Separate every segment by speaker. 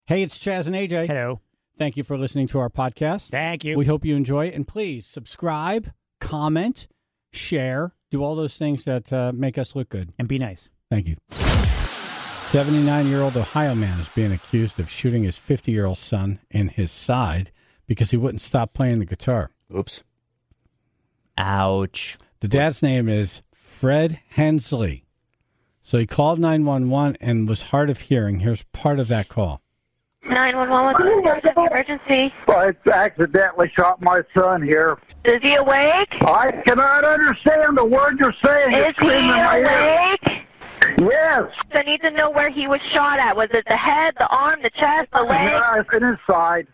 Speaker 1: Hey, it's Chaz and AJ.
Speaker 2: Hello.
Speaker 1: Thank you for listening to our podcast.
Speaker 2: Thank you.
Speaker 1: We hope you enjoy it. And please subscribe, comment, share, do all those things that make us look good.
Speaker 2: And be nice.
Speaker 1: Thank you. 79-year-old Ohio man is being accused of shooting his 50-year-old son in his side because he wouldn't stop playing the guitar.
Speaker 2: Oops.
Speaker 3: Ouch.
Speaker 1: The dad's name is Fred Hensley. So he called 911 and was hard of hearing. Here's part of that call.
Speaker 4: 911, what's the emergency?
Speaker 5: I accidentally shot my son here.
Speaker 4: Is he awake?
Speaker 5: I cannot understand the word you're saying.
Speaker 4: Is
Speaker 5: It's screaming
Speaker 4: he
Speaker 5: in my ear.
Speaker 4: awake?
Speaker 5: Yes.
Speaker 4: I need to know where he was shot at. Was it the head, the arm, the chest, the leg?
Speaker 5: Yes, in his side.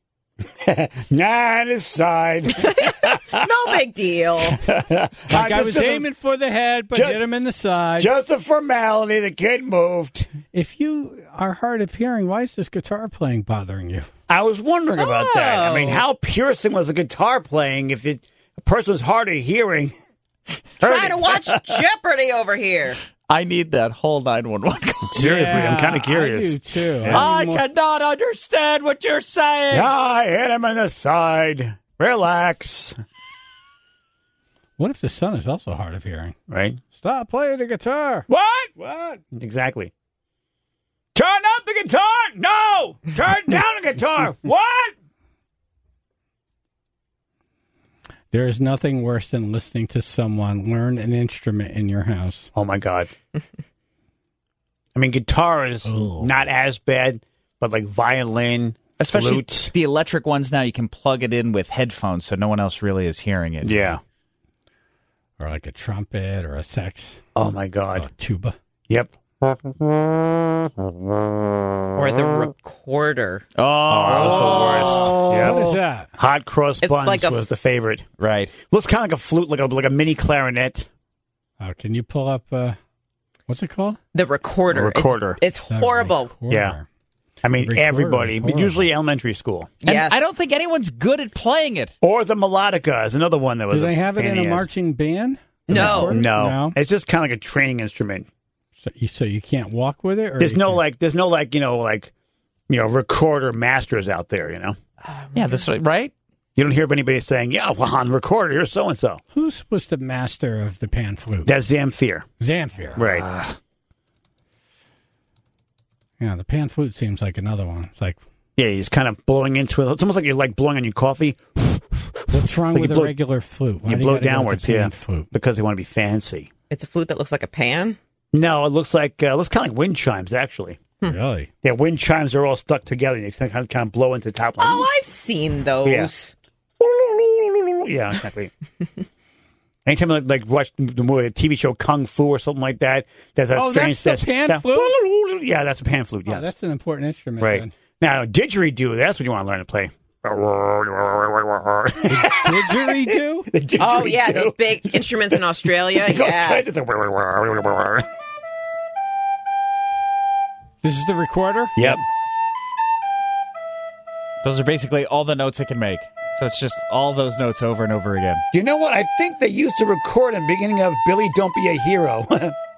Speaker 2: Not his side.
Speaker 6: No big deal.
Speaker 1: Like I was aiming for the head, but hit him in the side.
Speaker 2: Just a formality. The kid moved.
Speaker 1: If you are hard of hearing, why is this guitar playing bothering you?
Speaker 2: I was wondering about that. I mean, how piercing was the guitar playing if a person was hard of hearing?
Speaker 6: Trying to watch Jeopardy over here.
Speaker 3: I need that whole 911 call.
Speaker 2: Seriously, I'm kind of curious.
Speaker 1: I do too.
Speaker 3: I cannot understand what you're saying.
Speaker 2: I hit him in the side. Relax.
Speaker 1: What if the son is also hard of hearing?
Speaker 2: Right?
Speaker 1: Stop playing the guitar.
Speaker 2: What? Exactly. Turn up the guitar. No. Turn down the guitar. What?
Speaker 1: There is nothing worse than listening to someone learn an instrument in your house.
Speaker 2: Oh, my God. I mean, guitar is not as bad, but like violin,
Speaker 3: Especially
Speaker 2: flute.
Speaker 3: the electric ones now, you can plug it in with headphones so no one else really is hearing it.
Speaker 2: Yeah.
Speaker 1: Or like a trumpet or a sax.
Speaker 2: Oh, my
Speaker 1: Or
Speaker 2: God.
Speaker 1: a tuba.
Speaker 2: Yep.
Speaker 6: Or the recorder.
Speaker 2: Oh, that was the worst. Yep.
Speaker 1: What is that?
Speaker 2: Hot cross
Speaker 6: It's
Speaker 2: buns
Speaker 6: like a
Speaker 2: was the favorite.
Speaker 3: Right.
Speaker 2: Looks kind of like a flute, like a mini clarinet.
Speaker 1: Can you pull up, what's it called?
Speaker 6: The recorder.
Speaker 2: The recorder.
Speaker 6: It's
Speaker 1: The
Speaker 6: horrible.
Speaker 1: recorder.
Speaker 2: Yeah. I mean,
Speaker 1: Recorder
Speaker 2: everybody,
Speaker 1: is
Speaker 2: but
Speaker 1: horrible.
Speaker 2: usually elementary school.
Speaker 3: And
Speaker 6: Yes.
Speaker 3: I don't think anyone's good at playing it.
Speaker 2: Or the melodica is another one that was
Speaker 1: Do they have it
Speaker 2: pain
Speaker 1: in a
Speaker 2: the ass.
Speaker 1: marching band?
Speaker 6: No.
Speaker 2: No. It's just kind of like a training instrument.
Speaker 1: So you can't walk with it? Or
Speaker 2: There's
Speaker 1: you
Speaker 2: no
Speaker 1: can-
Speaker 2: recorder masters out there, you know?
Speaker 3: Yeah, that's right.
Speaker 2: You don't hear of anybody saying, yeah, well, on the recorder, here's so-and-so.
Speaker 1: Who was the master of the pan flute?
Speaker 2: That's Zamfir.
Speaker 1: Zamfir.
Speaker 2: Right.
Speaker 1: Yeah, the pan flute seems like another one. It's like,
Speaker 2: Yeah, he's kind of blowing into it. It's almost like you're like blowing on your coffee
Speaker 1: what's wrong
Speaker 2: Like
Speaker 1: with
Speaker 2: you
Speaker 1: a
Speaker 2: blow-
Speaker 1: regular flute? Why
Speaker 2: you
Speaker 1: do
Speaker 2: blow
Speaker 1: gotta go with
Speaker 2: downwards,
Speaker 1: the pan
Speaker 2: yeah.
Speaker 1: flute?
Speaker 2: because they want to be fancy.
Speaker 6: It's a flute that looks like a pan.
Speaker 2: No, it looks kind of like wind chimes, actually.
Speaker 1: Really?
Speaker 2: Yeah, wind chimes are all stuck together. You kind of blow into the top line.
Speaker 6: Oh, I've seen those.
Speaker 2: Yeah. Yeah, exactly. Anytime I like watch the movie, TV show Kung Fu or something like that, there's a
Speaker 1: Oh,
Speaker 2: strange
Speaker 1: that's the pan flute?
Speaker 2: Yeah, that's a pan flute.
Speaker 1: Oh,
Speaker 2: Yes,
Speaker 1: that's an important instrument.
Speaker 2: right.
Speaker 1: Then.
Speaker 2: Now, didgeridoo, that's what you want to learn to play.
Speaker 1: Didgeridoo?
Speaker 2: The didgeridoo.
Speaker 6: Oh, yeah, those big instruments in Australia.
Speaker 2: It goes
Speaker 6: Yeah.
Speaker 2: straight to the-
Speaker 1: This is the recorder?
Speaker 2: Yep.
Speaker 3: Those are basically all the notes it can make. So it's just all those notes over and over again.
Speaker 2: You know what? I think they used to record in the beginning of Billy Don't Be a Hero.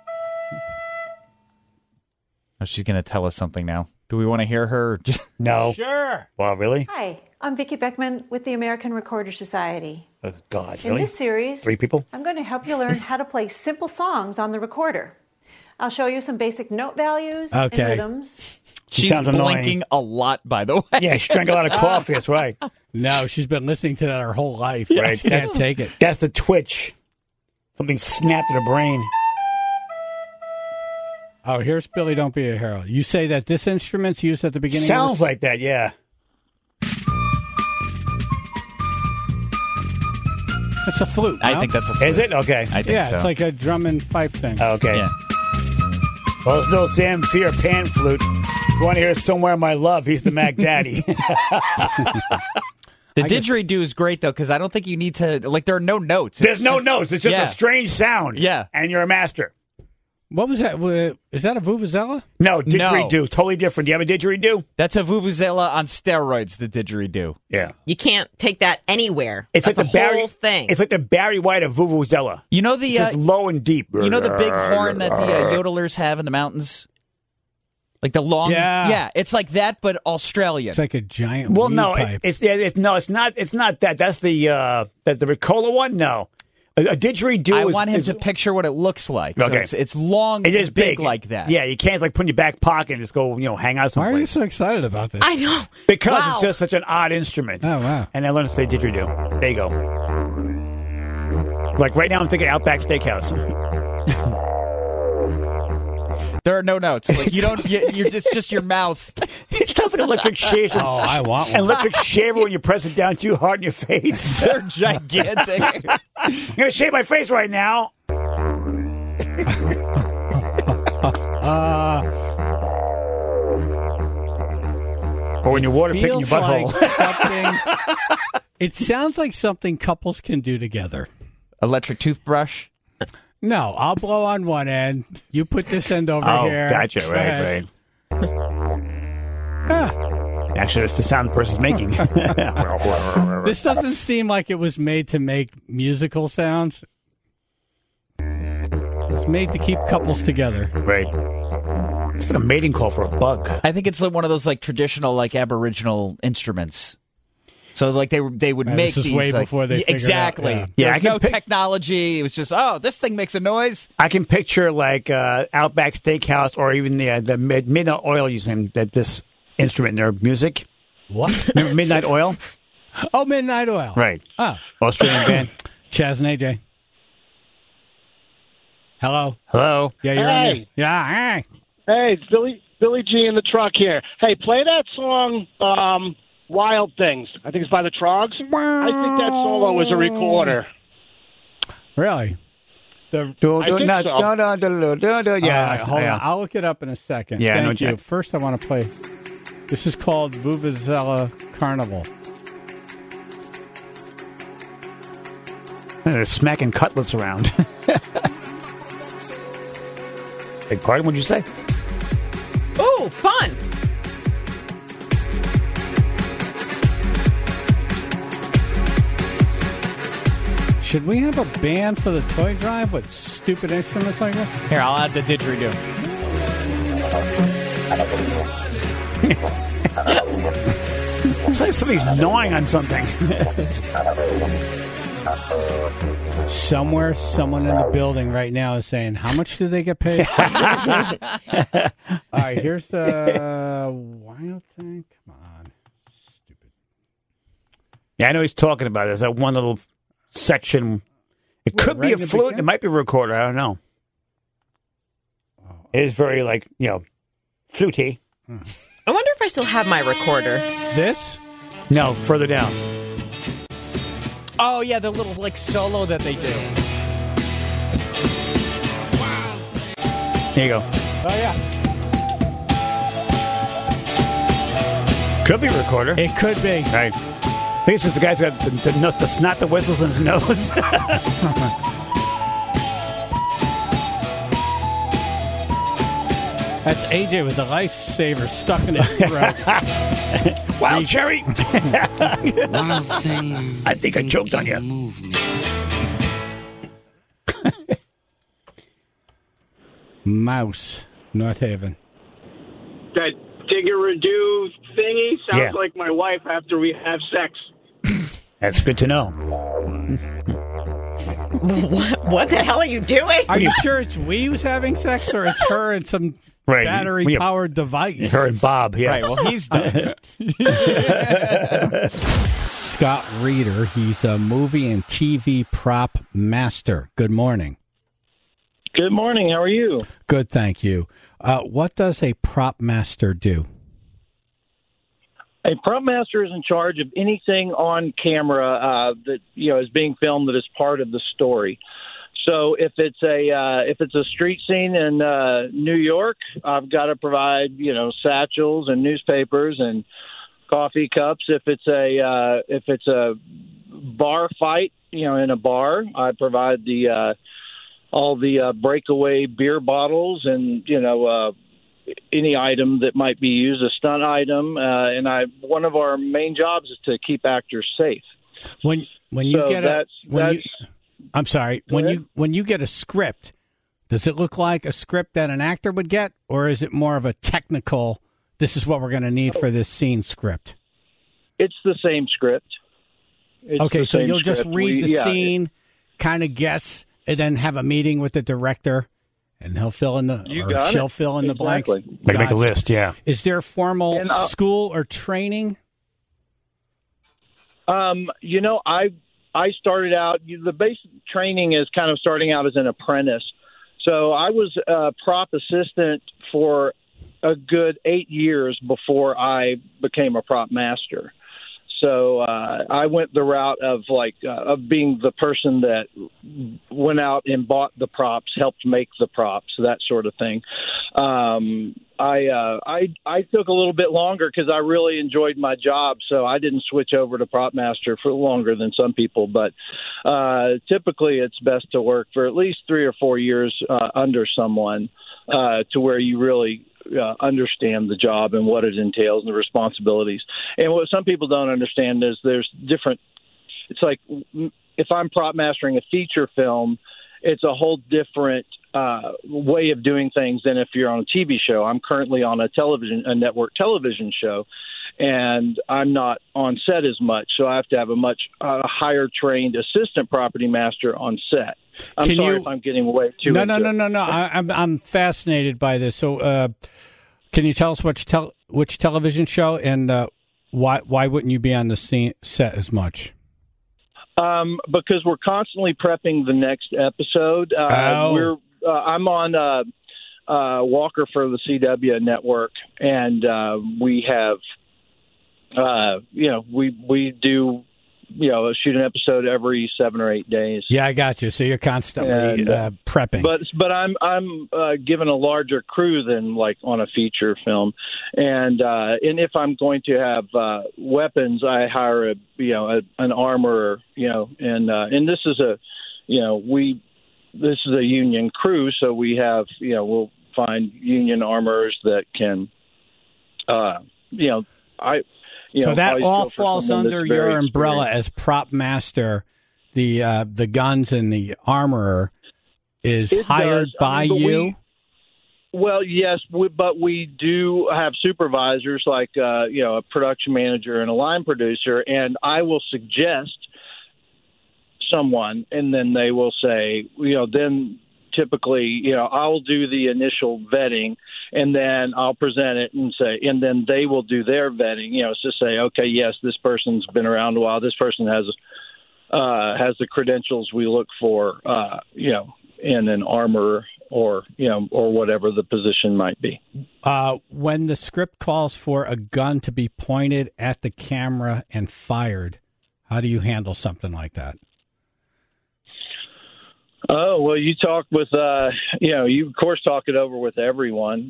Speaker 3: Oh, she's going to tell us something now. Do we want to hear her? Or just...
Speaker 2: No.
Speaker 1: Sure.
Speaker 2: Well, really?
Speaker 7: Hi, I'm Vicki Beckman with the American Recorder Society.
Speaker 2: Oh, God,
Speaker 7: In
Speaker 2: really?
Speaker 7: this series,
Speaker 2: 3 people?
Speaker 7: I'm going to help you learn how to play simple songs on the recorder. I'll show you some basic note values
Speaker 1: Okay.
Speaker 7: and rhythms.
Speaker 2: She sounds annoying.
Speaker 3: blinking a lot, by the way.
Speaker 2: Yeah, she drank a lot of coffee. That's right.
Speaker 1: No, she's been listening to that her whole life.
Speaker 2: Right.
Speaker 1: She can't take it.
Speaker 2: That's the twitch. Something snapped in her brain.
Speaker 1: Oh, here's Billy Don't Be a Hero. You say that this instrument's used at the beginning
Speaker 2: Sounds
Speaker 1: of
Speaker 2: like that, yeah.
Speaker 1: It's a flute.
Speaker 3: I
Speaker 1: no?
Speaker 3: think that's a flute.
Speaker 2: Is it? Okay.
Speaker 3: I think
Speaker 1: Yeah,
Speaker 3: so.
Speaker 1: it's like a drum and fife thing.
Speaker 2: Okay.
Speaker 3: Yeah.
Speaker 2: Well, there's no Zamfir pan flute. You want to hear Somewhere My Love? He's the Mac Daddy.
Speaker 3: The didgeridoo is great, though, because I don't think you need to, like, there are no notes.
Speaker 2: There's no notes. It's just
Speaker 3: yeah.
Speaker 2: a strange sound.
Speaker 3: Yeah.
Speaker 2: And you're a master.
Speaker 1: What was that? Is that a vuvuzela?
Speaker 2: No, didgeridoo. Totally different. Do you have a didgeridoo?
Speaker 3: That's a vuvuzela on steroids, the didgeridoo.
Speaker 2: Yeah.
Speaker 6: You can't take that anywhere.
Speaker 2: It's
Speaker 6: That's
Speaker 2: like the
Speaker 6: whole thing.
Speaker 2: It's like the Barry White of Vuvuzela.
Speaker 3: You know the
Speaker 2: It's just low and deep.
Speaker 3: you know the big horn that the yodelers have in the mountains? Like the long,
Speaker 1: Yeah.
Speaker 3: it's like that, but Australian.
Speaker 1: It's like a giant
Speaker 2: Well,
Speaker 1: weed
Speaker 2: no,
Speaker 1: pipe.
Speaker 2: it's not. It's not that. That's the Ricola one. No, a didgeridoo.
Speaker 3: I want him to picture what it looks like.
Speaker 2: Okay.
Speaker 3: So it's long,
Speaker 2: It is
Speaker 3: and big like that.
Speaker 2: Yeah, you can't like put in your back pocket and just go, hang out
Speaker 1: Why
Speaker 2: someplace.
Speaker 1: are you so excited about this?
Speaker 6: I know.
Speaker 2: Because
Speaker 6: Wow.
Speaker 2: it's just such an odd instrument.
Speaker 1: Oh, wow.
Speaker 2: And I learned to say didgeridoo. There you go. Like right now, I'm thinking Outback Steakhouse.
Speaker 3: There are no notes. Like you don't. It's just your mouth.
Speaker 2: It sounds like electric shaver.
Speaker 1: Oh, I want
Speaker 2: An
Speaker 1: one.
Speaker 2: electric shaver when you press it down too hard in your face.
Speaker 3: They're gigantic.
Speaker 2: I'm gonna shave my face right now. Or when your water picking your
Speaker 1: Feels
Speaker 2: butthole.
Speaker 1: like something. It sounds like something couples can do together.
Speaker 3: Electric toothbrush.
Speaker 1: No, I'll blow on one end. You put this end over
Speaker 2: Oh,
Speaker 1: here.
Speaker 2: gotcha.
Speaker 1: Go
Speaker 2: Right,
Speaker 1: ahead.
Speaker 2: right.
Speaker 1: Ah,
Speaker 2: Actually, that's the sound the person's making.
Speaker 1: this doesn't seem like it was made to make musical sounds. It's made to keep couples together.
Speaker 2: Right. It's like a mating call for a bug.
Speaker 3: I think it's like one of those like traditional like Aboriginal instruments. So like they would
Speaker 1: Man,
Speaker 3: make
Speaker 1: this is
Speaker 3: these
Speaker 1: way
Speaker 3: like,
Speaker 1: before they figured
Speaker 3: exactly.
Speaker 1: out,
Speaker 2: Yeah, I
Speaker 3: There's
Speaker 2: can
Speaker 3: no technology. It was just this thing makes a noise.
Speaker 2: I can picture like Outback Steakhouse or even the Midnight Oil using this instrument in their music.
Speaker 1: What?
Speaker 2: Remember Midnight Oil?
Speaker 1: Oh, Midnight Oil.
Speaker 2: Right.
Speaker 1: Oh,
Speaker 2: Australian band.
Speaker 1: Chaz and AJ. Hello.
Speaker 2: Hello.
Speaker 1: Yeah, you're on
Speaker 8: Hey.
Speaker 1: there. Yeah. Hey.
Speaker 8: Hey, it's Billy G in the truck here. Hey, play that song, Wild Things. I think it's by the Trogs. I think that solo was a recorder.
Speaker 1: Really?
Speaker 8: I think so.
Speaker 2: Yeah,
Speaker 1: All right, hold
Speaker 2: yeah.
Speaker 1: on. I'll look it up in a second.
Speaker 2: Yeah, I know
Speaker 1: Thank you.
Speaker 2: Jack.
Speaker 1: First, I want to play. This is called Vuvuzela Carnival.
Speaker 2: They're smacking cutlets around. Big pardon, what'd you say?
Speaker 6: Ooh, fun.
Speaker 1: Should we have a band for the toy drive with stupid instruments like this?
Speaker 3: Here, I'll add the didgeridoo.
Speaker 2: It's like somebody's gnawing on something.
Speaker 1: Somewhere, someone in the building right now is saying, how much do they get paid? All right, here's the wild thing. Come on. Stupid.
Speaker 2: Yeah, I know he's talking about this. That one little section. It
Speaker 1: What,
Speaker 2: could
Speaker 1: right
Speaker 2: be a
Speaker 1: in the
Speaker 2: flute.
Speaker 1: beginning?
Speaker 2: It might be a recorder. I don't know. It is very, flutey.
Speaker 6: I wonder if I still have my recorder.
Speaker 1: This?
Speaker 2: No, further down.
Speaker 3: Oh yeah, the little like solo that they do.
Speaker 2: Here you go.
Speaker 1: Oh, yeah.
Speaker 2: Could be a recorder.
Speaker 1: It could be.
Speaker 2: Right. I think it's just the guy's got the snot that whistles in his nose.
Speaker 1: That's AJ with the lifesaver stuck in his throat.
Speaker 2: Wild cherry.
Speaker 9: Wild thing.
Speaker 2: I think I choked on you.
Speaker 9: Move me.
Speaker 1: Mouse, North Haven.
Speaker 10: That didgeridoo thingy sounds
Speaker 2: Yeah.
Speaker 10: like my wife after we have sex.
Speaker 2: That's good to know.
Speaker 6: What the hell are you doing?
Speaker 1: Are you sure it's we who's having sex or it's her and some
Speaker 2: Right.
Speaker 1: battery-powered device?
Speaker 2: Her and Bob, yes.
Speaker 3: Right. Well, he's done.
Speaker 1: Scott Reeder, he's a movie and TV prop master. Good morning.
Speaker 8: Good morning. How are you?
Speaker 1: Good, thank you. What does a prop master do?
Speaker 8: A prop master is in charge of anything on camera that is being filmed that is part of the story. So if it's a street scene in New York, I've got to provide satchels and newspapers and coffee cups. If it's a bar fight, in a bar, I provide all the breakaway beer bottles and any item that might be used, a stunt item. And one of our main jobs is to keep actors safe.
Speaker 1: When you
Speaker 8: So
Speaker 1: get
Speaker 8: that's-
Speaker 1: when you get a script, Does it look like a script that an actor would get, or is it more of a technical, this is what we're going to need for this scene script?
Speaker 8: It's the same script.
Speaker 1: Okay, so you'll just read the scene, kind of guess, and then have a meeting with the director, and he'll fill in she'll fill in the blanks.
Speaker 2: Make a list, yeah.
Speaker 1: Is there formal school or training? I started out, the basic training is kind of starting out as an apprentice. So I was a prop assistant for a good 8 years before I became a prop master. So I went the route of of being the person that went out and bought the props, helped make the props, that sort of thing. I took a little bit longer because I really enjoyed my job, so I didn't switch over to prop master for longer than some people. But typically, it's best to work for at least 3 or 4 years under someone to where you really understand the job and what it entails and the responsibilities. And what some people don't understand is there's different. It's like if I'm prop mastering a feature film, it's a whole different way of doing things than if you're on a TV show. I'm currently on a network television show, and I'm not on set as much, so I have to have a much higher trained assistant property master on set. I'm sorry if I'm getting away too. No. I'm fascinated by this. So, can you tell us which television show and why wouldn't you be on the set as much?
Speaker 8: Because we're constantly prepping the next episode. I'm on Walker for the CW network, and we have, we do. Shoot an episode every 7 or 8 days.
Speaker 1: Yeah, I got you. So you're constantly prepping.
Speaker 8: But I'm given a larger crew than like on a feature film, and if I'm going to have weapons, I hire an armorer. And this is a union crew, so we have we'll find union armorers that can
Speaker 1: So that all falls under your umbrella as prop master. The guns and the armorer is hired by you?
Speaker 8: Well, yes, but we do have supervisors like a production manager and a line producer, and I will suggest someone, and then they will say, then typically, I'll do the initial vetting, and then I'll present it and say, and then they will do their vetting. It's just say, okay, yes, this person's been around a while. This person has the credentials we look for, in an armorer or whatever the position might be.
Speaker 1: When the script calls for a gun to be pointed at the camera and fired, how do you handle something like that?
Speaker 8: Oh, well, you talk with, you of course talk it over with everyone.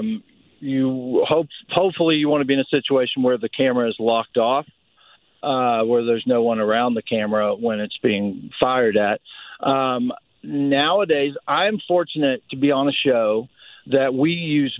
Speaker 8: Hopefully you want to be in a situation where the camera is locked off, where there's no one around the camera when it's being fired at. Nowadays, I'm fortunate to be on a show that we use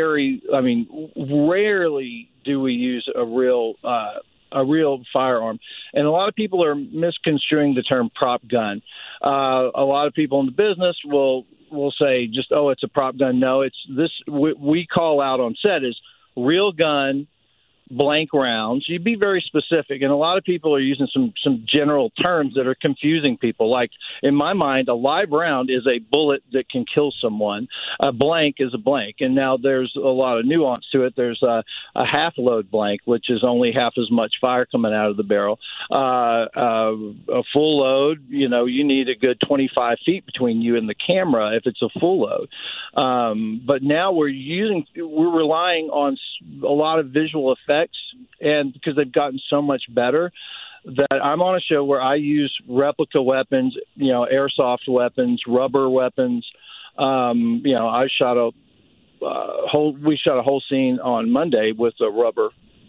Speaker 8: rarely do we use a real firearm. And a lot of people are misconstruing the term prop gun. A lot of people in the business will say just, it's a prop gun. No, it's this. We call out on set is real gun, blank rounds. You be very specific, and a lot of people are using some general terms that are confusing people. Like in my mind, a live round is a bullet that can kill someone. A blank is a blank, and now there's a lot of nuance to it. There's a half load blank, which is only half as much fire coming out of the barrel. A full load, you need a good 25 feet between you and the camera if it's a full load. But now we're relying on a lot of visual effects. And because they've gotten so much better, that I'm on a show where I use replica weapons, airsoft weapons, rubber weapons. I shot we shot a whole scene on Monday with a rubber,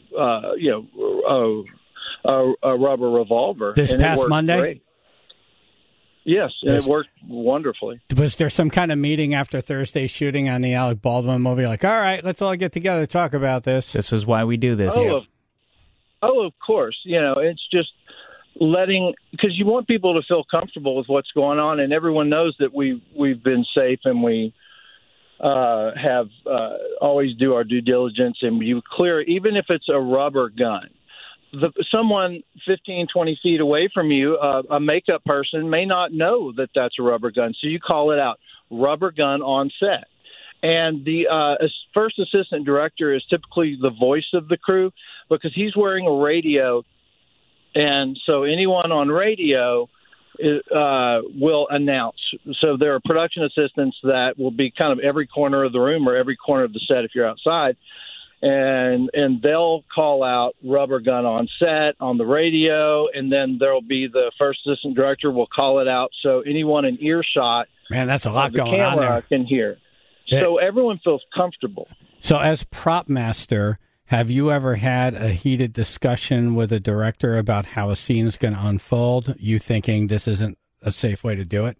Speaker 8: a rubber revolver.
Speaker 1: This past Monday?
Speaker 8: Great. Yes, and it worked wonderfully.
Speaker 1: Was there some kind of meeting after Thursday shooting on the Alec Baldwin movie? Like, all right, let's all get together and talk about this.
Speaker 3: This is why we do this.
Speaker 8: Of course. It's just because you want people to feel comfortable with what's going on, and everyone knows that we've been safe and we have always do our due diligence, and you clear, even if it's a rubber gun. Someone 15, 20 feet away from you, a makeup person, may not know that that's a rubber gun, so you call it out, rubber gun on set. And the first assistant director is typically the voice of the crew because he's wearing a radio, and so anyone on radio will announce. So there are production assistants that will be kind of every corner of the room or every corner of the set if you're outside, and they'll call out rubber gun on set on the radio, and then there'll be the first assistant director will call it out so anyone in earshot,
Speaker 2: man, that's a lot
Speaker 8: the
Speaker 2: going on there,
Speaker 8: can hear. So everyone feels comfortable.
Speaker 11: So as prop master, have you ever had a heated discussion with a director about how a scene is going to unfold, you thinking this isn't a safe way to do it?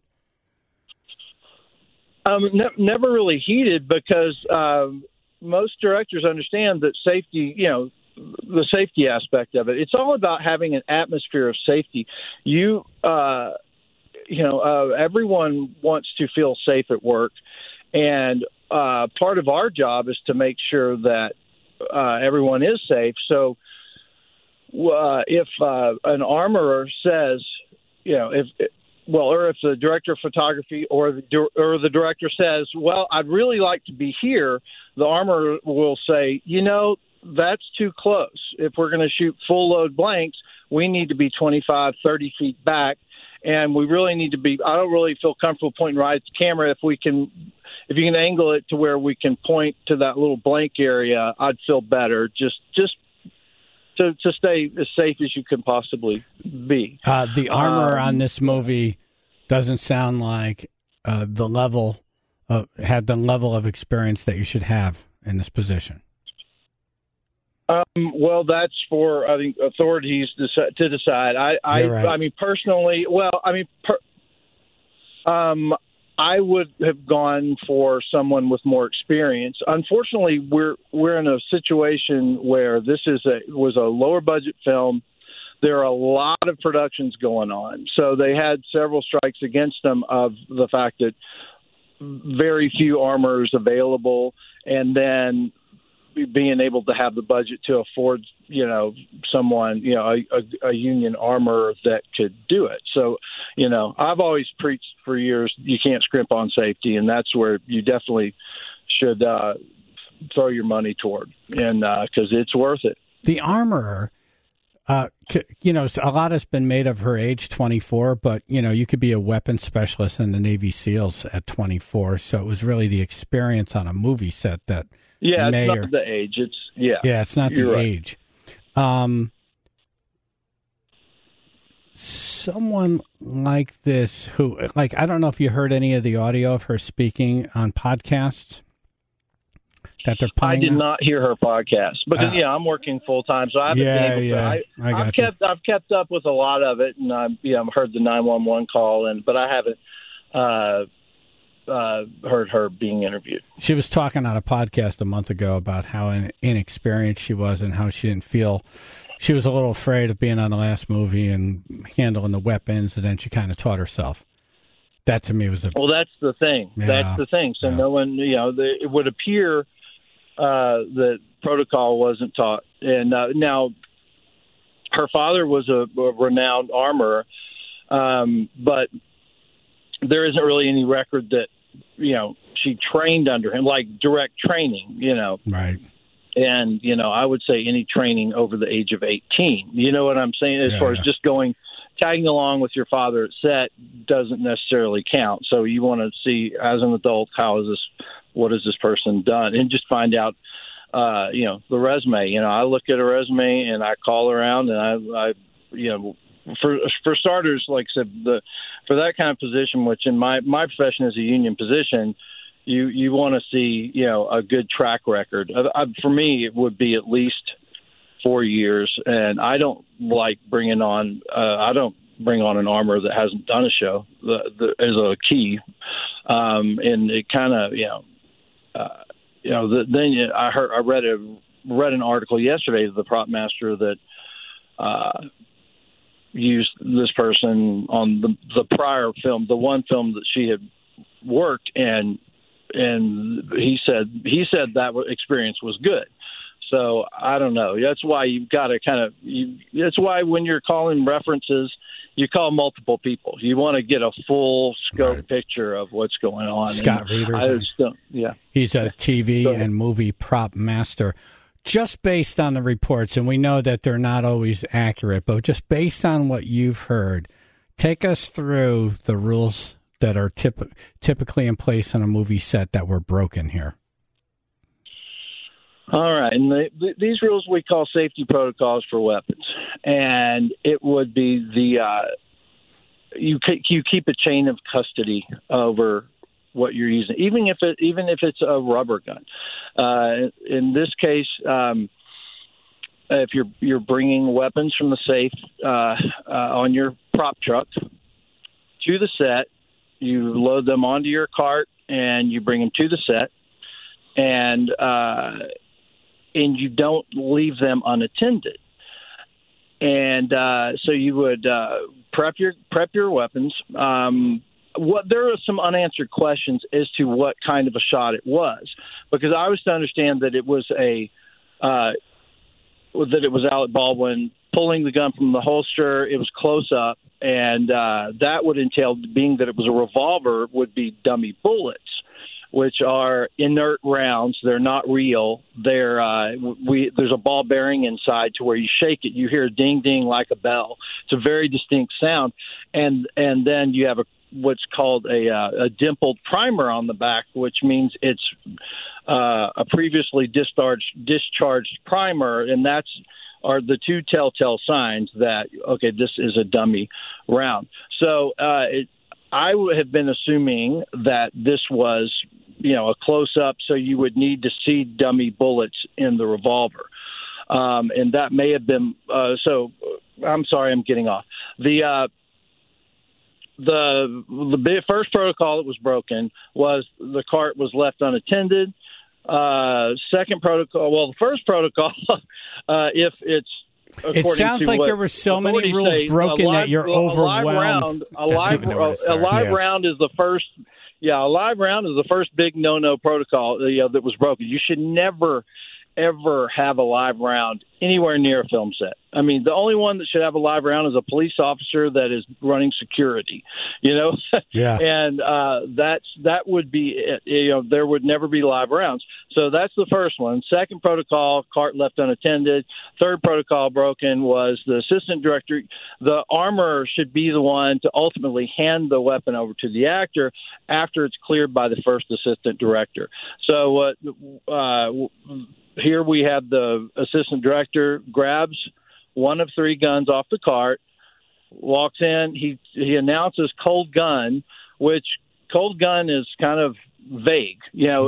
Speaker 8: Never really heated because most directors understand that safety, the safety aspect of it. It's all about having an atmosphere of safety. Everyone wants to feel safe at work. And part of our job is to make sure that everyone is safe. So if an armorer says, if the director of photography or the director says, well, I'd really like to be here, the armorer will say, that's too close. If we're going to shoot full load blanks, we need to be 25, 30 feet back. And we really need to be, I don't really feel comfortable pointing right at the camera. If you can angle it to where we can point to that little blank area, I'd feel better. Just to stay as safe as you can possibly be.
Speaker 11: The armor on this movie doesn't sound like had the level of experience that you should have in this position.
Speaker 8: Well, that's for, I think, authorities to decide.
Speaker 11: Right.
Speaker 8: I mean, personally, I would have gone for someone with more experience. Unfortunately, we're in a situation where this was a lower budget film. There are a lot of productions going on, so they had several strikes against them of the fact that very few armors available, and then being able to have the budget to afford, someone, a union armor that could do it. So, I've always preached for years, you can't scrimp on safety, and that's where you definitely should throw your money toward, and because it's worth it.
Speaker 11: The armorer, a lot has been made of her age, 24, but, you could be a weapons specialist in the Navy SEALs at 24. So it was really the experience on a movie set that.
Speaker 8: Yeah, it's not the age.
Speaker 11: It's not the age. Someone like this who, I don't know if you heard any of the audio of her speaking on podcasts that they're playing.
Speaker 8: I did not hear her podcast because I'm working full time, so I haven't been able to. I've kept up with a lot of it, and I've heard the 911 call, but I haven't heard her being interviewed.
Speaker 11: She was talking on a podcast a month ago about how inexperienced she was and how she didn't feel. She was a little afraid of being on the last movie and handling the weapons, and then she kind of taught herself. That to me was
Speaker 8: well, that's the thing.
Speaker 11: Yeah,
Speaker 8: that's the thing. So no one, it would appear that protocol wasn't taught. And now her father was a renowned armorer, but there isn't really any record that, she trained under him, like direct training,
Speaker 11: Right.
Speaker 8: And, I would say any training over the age of 18. You know what I'm saying? As far as just tagging along with your father at set doesn't necessarily count. So you want to see, as an adult, what has this person done? And just find out, the resume. I look at a resume and I call around and I for starters, like I said, for that kind of position, which in my profession is a union position, you want to see, a good track record. For me, it would be at least 4 years, and I don't like bringing on. I don't bring on an armor that hasn't done a show. Is a key, and it kind of, then I read an article yesterday of the prop master that used this person on the prior film, the one film that she had worked, and he said that experience was good. So I don't know. That's why you've got to that's why when you're calling references, you call multiple people. You want to get a full scope picture of what's going on.
Speaker 11: Scott Reeders. He's a TV and movie prop master. Just based on the reports, and we know that they're not always accurate, but just based on what you've heard, take us through the rules that are typically in place on a movie set that were broken here.
Speaker 8: All right, and these rules we call safety protocols for weapons, and it would be you keep a chain of custody over what you're using, even if it's a rubber gun. In this case, if you're bringing weapons from the safe on your prop truck to the set, you load them onto your cart and you bring them to the set, and you don't leave them unattended. And so you would prep your weapons. There are some unanswered questions as to what kind of a shot it was, because I was to understand that it was Alec Baldwin pulling the gun from the holster. It was close up, and that would entail, being that it was a revolver, would be dummy bullets, which are inert rounds. They're not real. There's a ball bearing inside to where you shake it, you hear a ding ding like a bell. It's a very distinct sound, and then you have what's called a dimpled primer on the back, which means it's a previously discharged primer, and are the two telltale signs that, okay, this is a dummy round. So I would have been assuming that this was, a close-up, so you would need to see dummy bullets in the revolver. And that may have been so I'm sorry, I'm getting off. The first protocol that was broken was the cart was left unattended. Second protocol, well, the first protocol, if it's
Speaker 2: it sounds like there were so many rules broken that you're overwhelmed.
Speaker 8: A live round is the first. Yeah, a live round is the first big no-no protocol that was broken. You should never, ever have a live round anywhere near a film set. I mean, the only one that should have a live round is a police officer that is running security, Yeah. And that would be it. There would never be live rounds. So that's the first one. Second protocol, cart left unattended. Third protocol broken was the assistant director. The armorer should be the one to ultimately hand the weapon over to the actor after it's cleared by the first assistant director. So here we have the assistant director grabs one of three guns off the cart, walks in, he announces cold gun, which cold gun is kind of vague.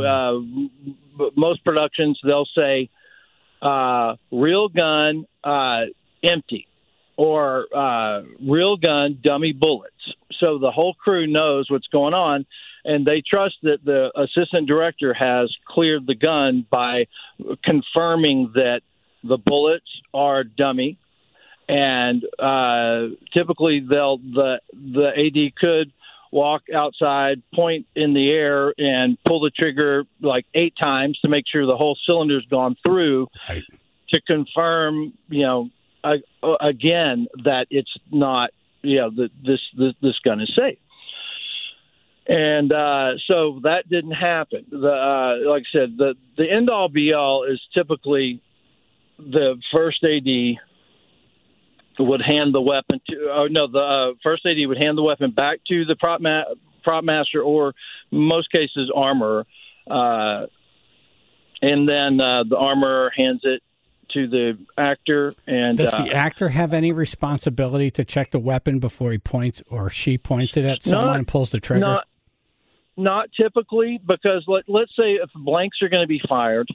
Speaker 8: Most productions, they'll say real gun, empty, or real gun, dummy bullets. So the whole crew knows what's going on, and they trust that the assistant director has cleared the gun by confirming that the bullets are dummy. And typically the AD could walk outside, point in the air, and pull the trigger like 8 times to make sure the whole cylinder's gone through, right, to confirm, again, that it's not, that this gun is safe. And so that didn't happen. Like I said, the end-all be-all is typically the first AD would hand the weapon the first AD would hand the weapon back to the prop master, or in most cases armorer, and then the armorer hands it to the actor. And
Speaker 11: does the actor have any responsibility to check the weapon before he points or she points it at someone and pulls the trigger?
Speaker 8: Not typically, because let's say if blanks are going to be fired,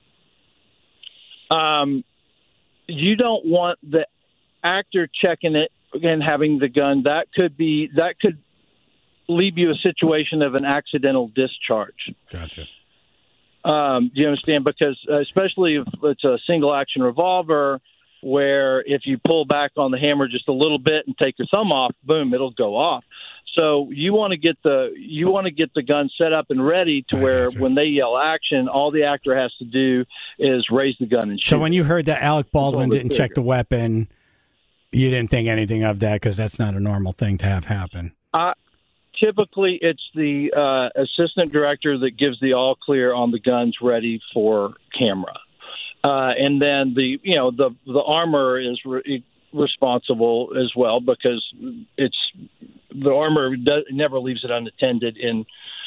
Speaker 8: you don't want the actor checking it and having the gun. That could leave you a situation of an accidental discharge.
Speaker 11: Gotcha.
Speaker 8: You understand? Because especially if it's a single action revolver,
Speaker 1: where if you pull back on the hammer just a little bit and take your thumb off, boom, it'll go off. So you want to get the gun set up and ready to where when they yell action, all the actor has to do is raise the gun and shoot.
Speaker 11: So when you heard that Alec Baldwin didn't check the weapon, you didn't think anything of that because that's not a normal thing to have happen.
Speaker 1: Typically, it's the assistant director that gives the all clear on the guns ready for camera, and then the armor is responsible as well because it's the armor never leaves it unattended and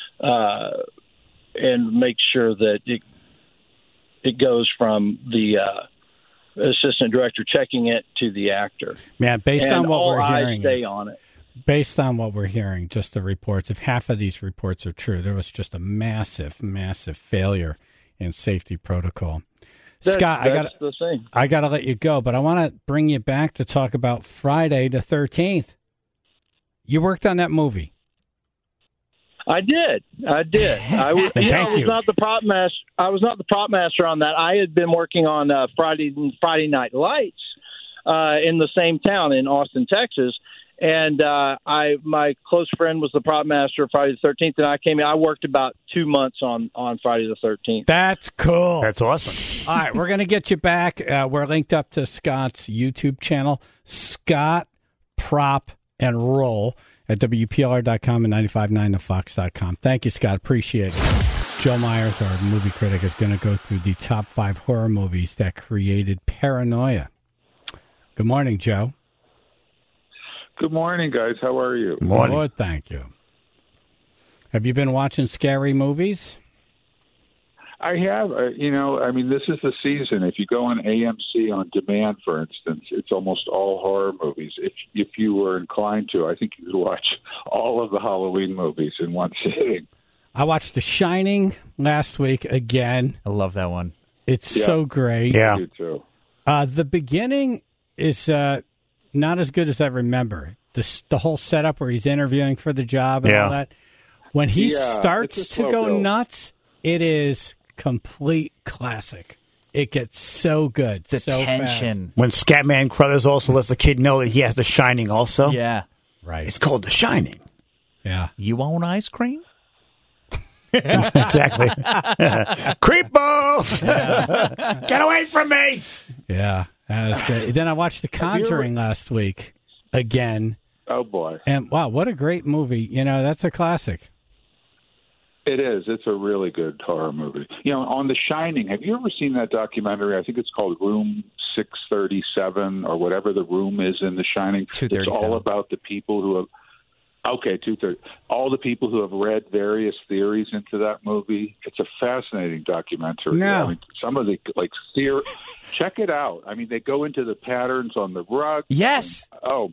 Speaker 1: makes sure that it goes from the assistant director checking it to the actor.
Speaker 11: Man, based on what we're hearing,
Speaker 1: stay on it.
Speaker 11: Based on what we're hearing, just the reports, if half of these reports are true, there was just a massive, massive failure in safety protocol. Scott, I got to let you go, but I want to bring you back to talk about Friday the 13th. You worked on that movie.
Speaker 1: I did. I was not the prop master. I was not the prop master on that. I had been working on Friday Night Lights in the same town in Austin, Texas. And my close friend was the prop master of Friday the 13th, and I came in. I worked about 2 months on Friday the 13th.
Speaker 11: That's cool.
Speaker 2: That's awesome.
Speaker 11: All right, we're going to get you back. We're linked up to Scott's YouTube channel, Scott Prop and Roll at WPLR.com and 95.9thefox.com. Thank you, Scott. Appreciate it. Joe Myers, our movie critic, is going to go through the top 5 horror movies that created paranoia. Good morning, Joe.
Speaker 12: Good morning, guys. How are you?
Speaker 2: Morning.
Speaker 11: Good, thank you. Have you been watching scary movies?
Speaker 12: I have. This is the season. If you go on AMC on demand, for instance, it's almost all horror movies. If you were inclined to, I think you could watch all of the Halloween movies in one sitting.
Speaker 11: I watched The Shining last week again.
Speaker 3: I love that one.
Speaker 11: It's so great.
Speaker 2: Yeah.
Speaker 12: You too.
Speaker 11: The beginning is not as good as I remember. The whole setup where he's interviewing for the job and all that. When he starts to go nuts, it is complete classic. It gets so good.
Speaker 3: The
Speaker 11: so
Speaker 3: tension.
Speaker 11: Fast.
Speaker 2: When Scatman Crothers also lets the kid know that he has The Shining also.
Speaker 3: Yeah.
Speaker 11: Right.
Speaker 2: It's called The Shining.
Speaker 11: Yeah.
Speaker 3: You own ice cream?
Speaker 2: Exactly. Creepo! Get away from me!
Speaker 11: Yeah. That was great. Then I watched The Conjuring last week again.
Speaker 12: Oh, boy.
Speaker 11: And, wow, what a great movie. That's a classic.
Speaker 12: It is. It's a really good horror movie. On The Shining, have you ever seen that documentary? I think it's called Room 637 or whatever the room is in The Shining.
Speaker 3: 237.
Speaker 12: It's all about the people who have... Okay, 230. All the people who have read various theories into that movie. It's a fascinating documentary.
Speaker 11: No.
Speaker 12: Some of the check it out. They go into the patterns on the rug.
Speaker 3: Yes.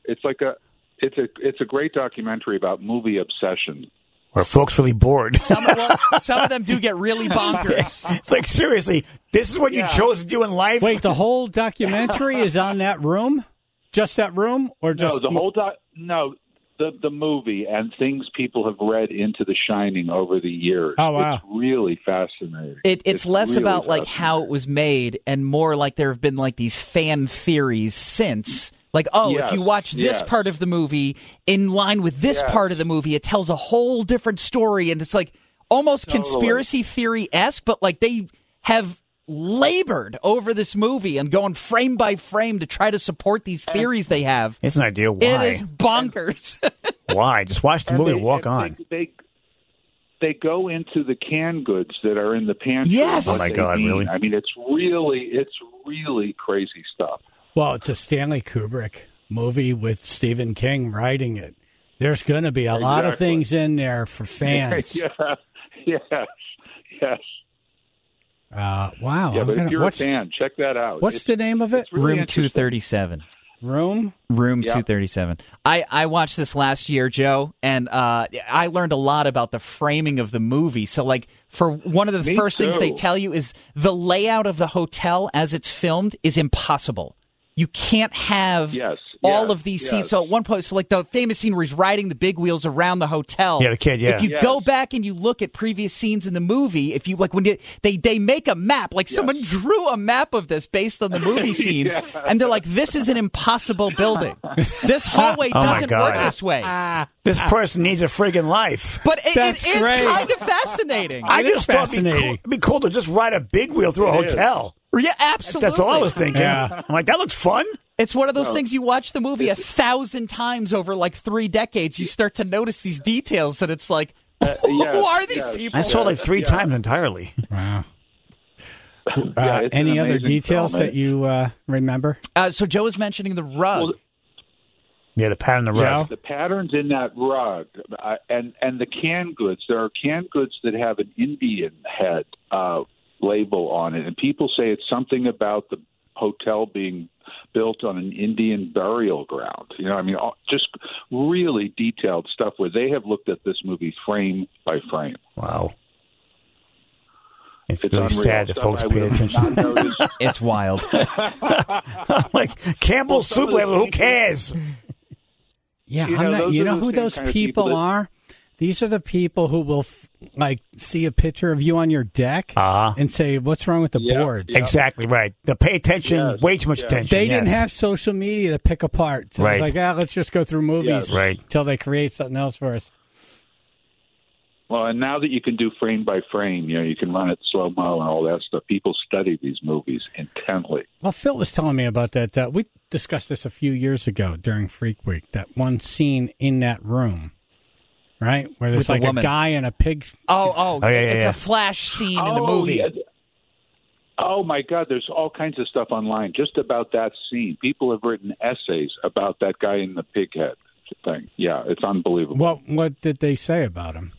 Speaker 12: It's a great documentary about movie obsession.
Speaker 2: Where folks really bored.
Speaker 3: Some of them do get really bonkers.
Speaker 2: It's like, seriously, this is what you chose to do in life?
Speaker 11: Wait, the whole documentary is on that room? Just that room? Or just
Speaker 12: No, the whole No. The movie and things people have read into The Shining over the years.
Speaker 11: Oh, wow.
Speaker 12: It's really fascinating.
Speaker 3: It's less
Speaker 12: really
Speaker 3: about like how it was made and more like there have been like these fan theories since. Like, if you watch this part of the movie in line with this part of the movie, it tells a whole different story. And it's like almost conspiracy theory-esque, but like they have labored over this movie and going frame by frame to try to support these theories they have.
Speaker 2: It's an idea. Why?
Speaker 3: It is bonkers.
Speaker 2: Why? Just watch the movie and walk on.
Speaker 12: They go into the canned goods that are in the pantry.
Speaker 3: Yes.
Speaker 2: Oh, my God, really?
Speaker 12: It's really crazy stuff.
Speaker 11: Well, it's a Stanley Kubrick movie with Stephen King writing it. There's going to be a lot of things in there for fans.
Speaker 12: Yes.
Speaker 11: Wow.
Speaker 12: Yeah, but if you're a fan, check that out.
Speaker 11: What's the name of it?
Speaker 3: Really Room 237.
Speaker 11: Room
Speaker 3: 237. I watched this last year, Joe, and I learned a lot about the framing of the movie. So, like, for one of the first things they tell you is the layout of the hotel as it's filmed is impossible. you can't have all of these scenes. So at one point, so like the famous scene where he's riding the big wheels around the hotel.
Speaker 2: Yeah, the kid, yeah.
Speaker 3: If you go back and you look at previous scenes in the movie, if you like when they make a map, like someone drew a map of this based on the movie scenes, and they're like, this is an impossible building. This hallway doesn't work this way.
Speaker 2: This person needs a friggin' life.
Speaker 3: But it is kind of fascinating.
Speaker 2: I just thought it'd be cool to just ride a big wheel through a hotel.
Speaker 3: Yeah, absolutely.
Speaker 2: That's all I was thinking. Yeah. I'm like, that looks fun.
Speaker 3: It's one of those things you watch the movie 1,000 times over like 3 decades. You start to notice these details, and it's like, who are these people?
Speaker 2: I saw like 3 times entirely.
Speaker 11: Wow. Any other details that you remember?
Speaker 3: So Joe was mentioning the rug.
Speaker 2: Yeah, the pattern in the rug.
Speaker 12: The patterns in that rug, and the canned goods. There are canned goods that have an Indian head label on it, and people say it's something about the hotel being built on an Indian burial ground. You know, I mean, just really detailed stuff where they have looked at this movie frame by frame.
Speaker 2: Wow. It's really sad that folks pay attention.
Speaker 3: It's wild.
Speaker 2: Like, Campbell's soup label, who cares?
Speaker 11: Yeah, you know who those people are? These are the people who will see a picture of you on your deck and say, "What's wrong with the boards?"
Speaker 2: Exactly right. They pay attention, way too much attention.
Speaker 11: They didn't have social media to pick apart. So it's like, let's just go through movies until they create something else for us.
Speaker 12: Well, and now that you can do frame by frame, you know, you can run it slow-mo and all that stuff. People study these movies intently.
Speaker 11: Well, Phil was telling me about that. We discussed this a few years ago during Freak Week, that one scene in that room, right? Where there's like a guy and a pig.
Speaker 3: It's a flash scene in the movie.
Speaker 12: Yeah. Oh, my God, there's all kinds of stuff online just about that scene. People have written essays about that guy in the pig head thing. Yeah, it's unbelievable.
Speaker 11: What did they say about him?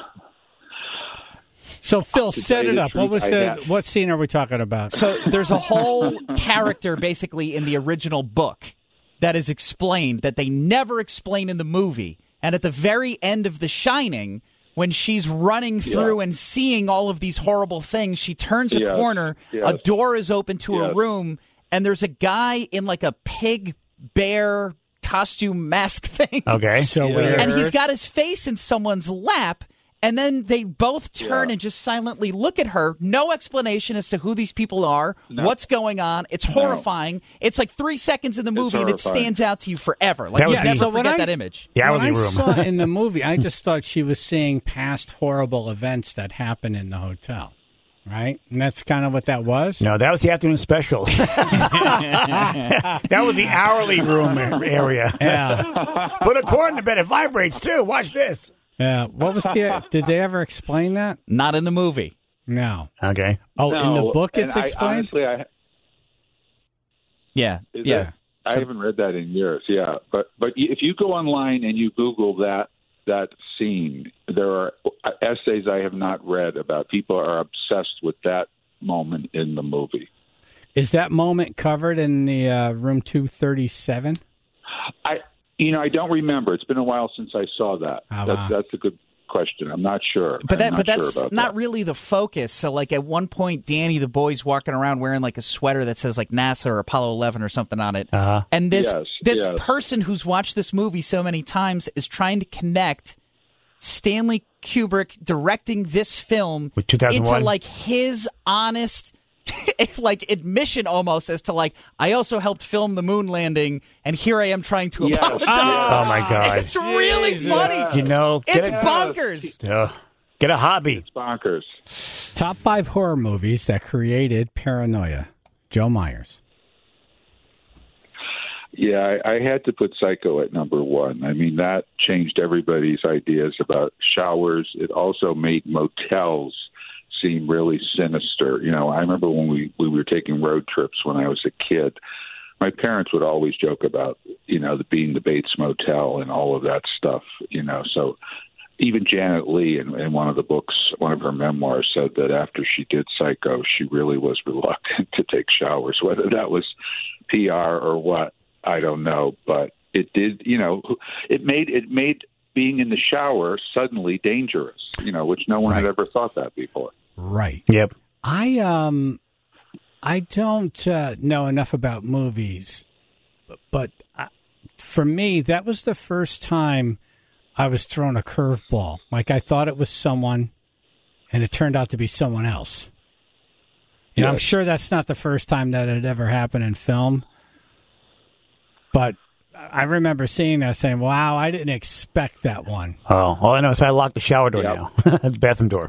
Speaker 11: So, Phil, set it up. What scene are we talking about?
Speaker 3: So there's a whole character basically in the original book that is explained that they never explain in the movie. And at the very end of The Shining, when she's running through and seeing all of these horrible things, she turns a corner, a door is open to a room, and there's a guy in like a pig bear costume mask thing.
Speaker 2: Okay.
Speaker 11: So weird.
Speaker 3: And he's got his face in someone's lap. And then they both turn and just silently look at her. No explanation as to who these people are, what's going on. It's horrifying. It's like 3 seconds in the movie, and it stands out to you forever. Like, you never forget that image.
Speaker 11: When I saw it in the movie, I just thought she was seeing past horrible events that happened in the hotel. Right? And that's kind of what that was?
Speaker 2: No, that was the afternoon special. That was the hourly room area.
Speaker 11: Yeah.
Speaker 2: Put a cord in the bed. It vibrates, too. Watch this.
Speaker 11: Yeah. What was did they ever explain that?
Speaker 3: Not in the movie.
Speaker 11: No.
Speaker 2: Okay.
Speaker 11: Oh, in the book it's explained?
Speaker 3: Yeah.
Speaker 12: I haven't read that in years. Yeah. But if you go online and you Google that scene, there are essays I have not read about. People are obsessed with that moment in the movie.
Speaker 11: Is that moment covered in the room 237?
Speaker 12: I don't remember. It's been a while since I saw that. That's a good question. I'm not sure.
Speaker 3: But that's not really the focus. So, like, at one point, Danny, the boy's walking around wearing, like, a sweater that says, like, NASA or Apollo 11 or something on it. And this person who's watched this movie so many times is trying to connect Stanley Kubrick directing this film
Speaker 2: with 2001
Speaker 3: into, like, his honest like admission almost as to like, I also helped film the moon landing and here I am trying to apologize.
Speaker 2: Oh my God.
Speaker 3: It's really funny.
Speaker 2: You know,
Speaker 3: it's bonkers.
Speaker 2: Get a hobby.
Speaker 12: It's bonkers.
Speaker 11: Top 5 horror movies that created paranoia. Joe Myers.
Speaker 12: Yeah, I had to put Psycho at number 1. I mean, that changed everybody's ideas about showers. It also made motels seem really sinister. You know, I remember when we were taking road trips when I was a kid, my parents would always joke about, you know, being the Bates Motel and all of that stuff, you know. So even Janet Leigh in one of the books, one of her memoirs, said that after she did Psycho, she really was reluctant to take showers, whether that was PR or what, I don't know. But it did, you know, it made being in the shower suddenly dangerous, you know, which no one had ever thought that before.
Speaker 11: Right.
Speaker 2: Yep.
Speaker 11: I I don't know enough about movies, but for me, that was the first time I was thrown a curveball. Like, I thought it was someone, and it turned out to be someone else. And I'm sure that's not the first time that it ever happened in film, but I remember seeing that saying, wow, I didn't expect that one.
Speaker 2: Oh, all I know is I locked the shower door now. That's the bathroom door.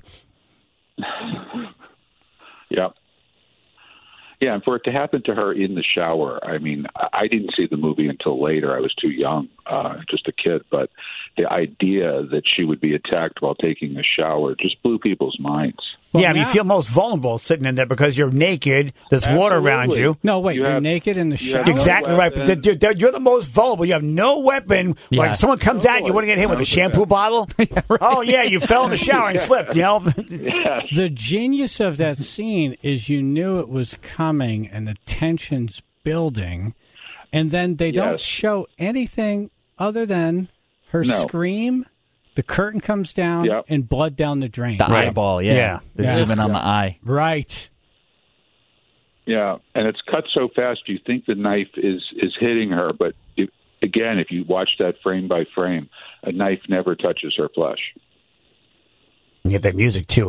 Speaker 12: Yeah. Yeah, and for it to happen to her in the shower, I mean, I didn't see the movie until later. I was too young, just a kid. But the idea that she would be attacked while taking a shower just blew people's minds.
Speaker 2: Well, yeah, you feel most vulnerable sitting in there because you're naked. There's water around you.
Speaker 11: No, wait, you're naked in the shower?
Speaker 2: Exactly right. But you're the most vulnerable. You have no weapon. Yeah. Like if someone comes at you, you want to get hit with a shampoo bottle? Right. Oh, yeah, you fell in the shower and slipped, you know?
Speaker 11: The genius of that scene is you knew it was coming and the tension's building, and then they don't show anything other than her scream. The curtain comes down and blood down the drain.
Speaker 3: The eyeball, They zoom in on the eye.
Speaker 11: Right.
Speaker 12: Yeah, and it's cut so fast you think the knife is hitting her, but again, if you watch that frame by frame, a knife never touches her flesh.
Speaker 2: You get that music, too.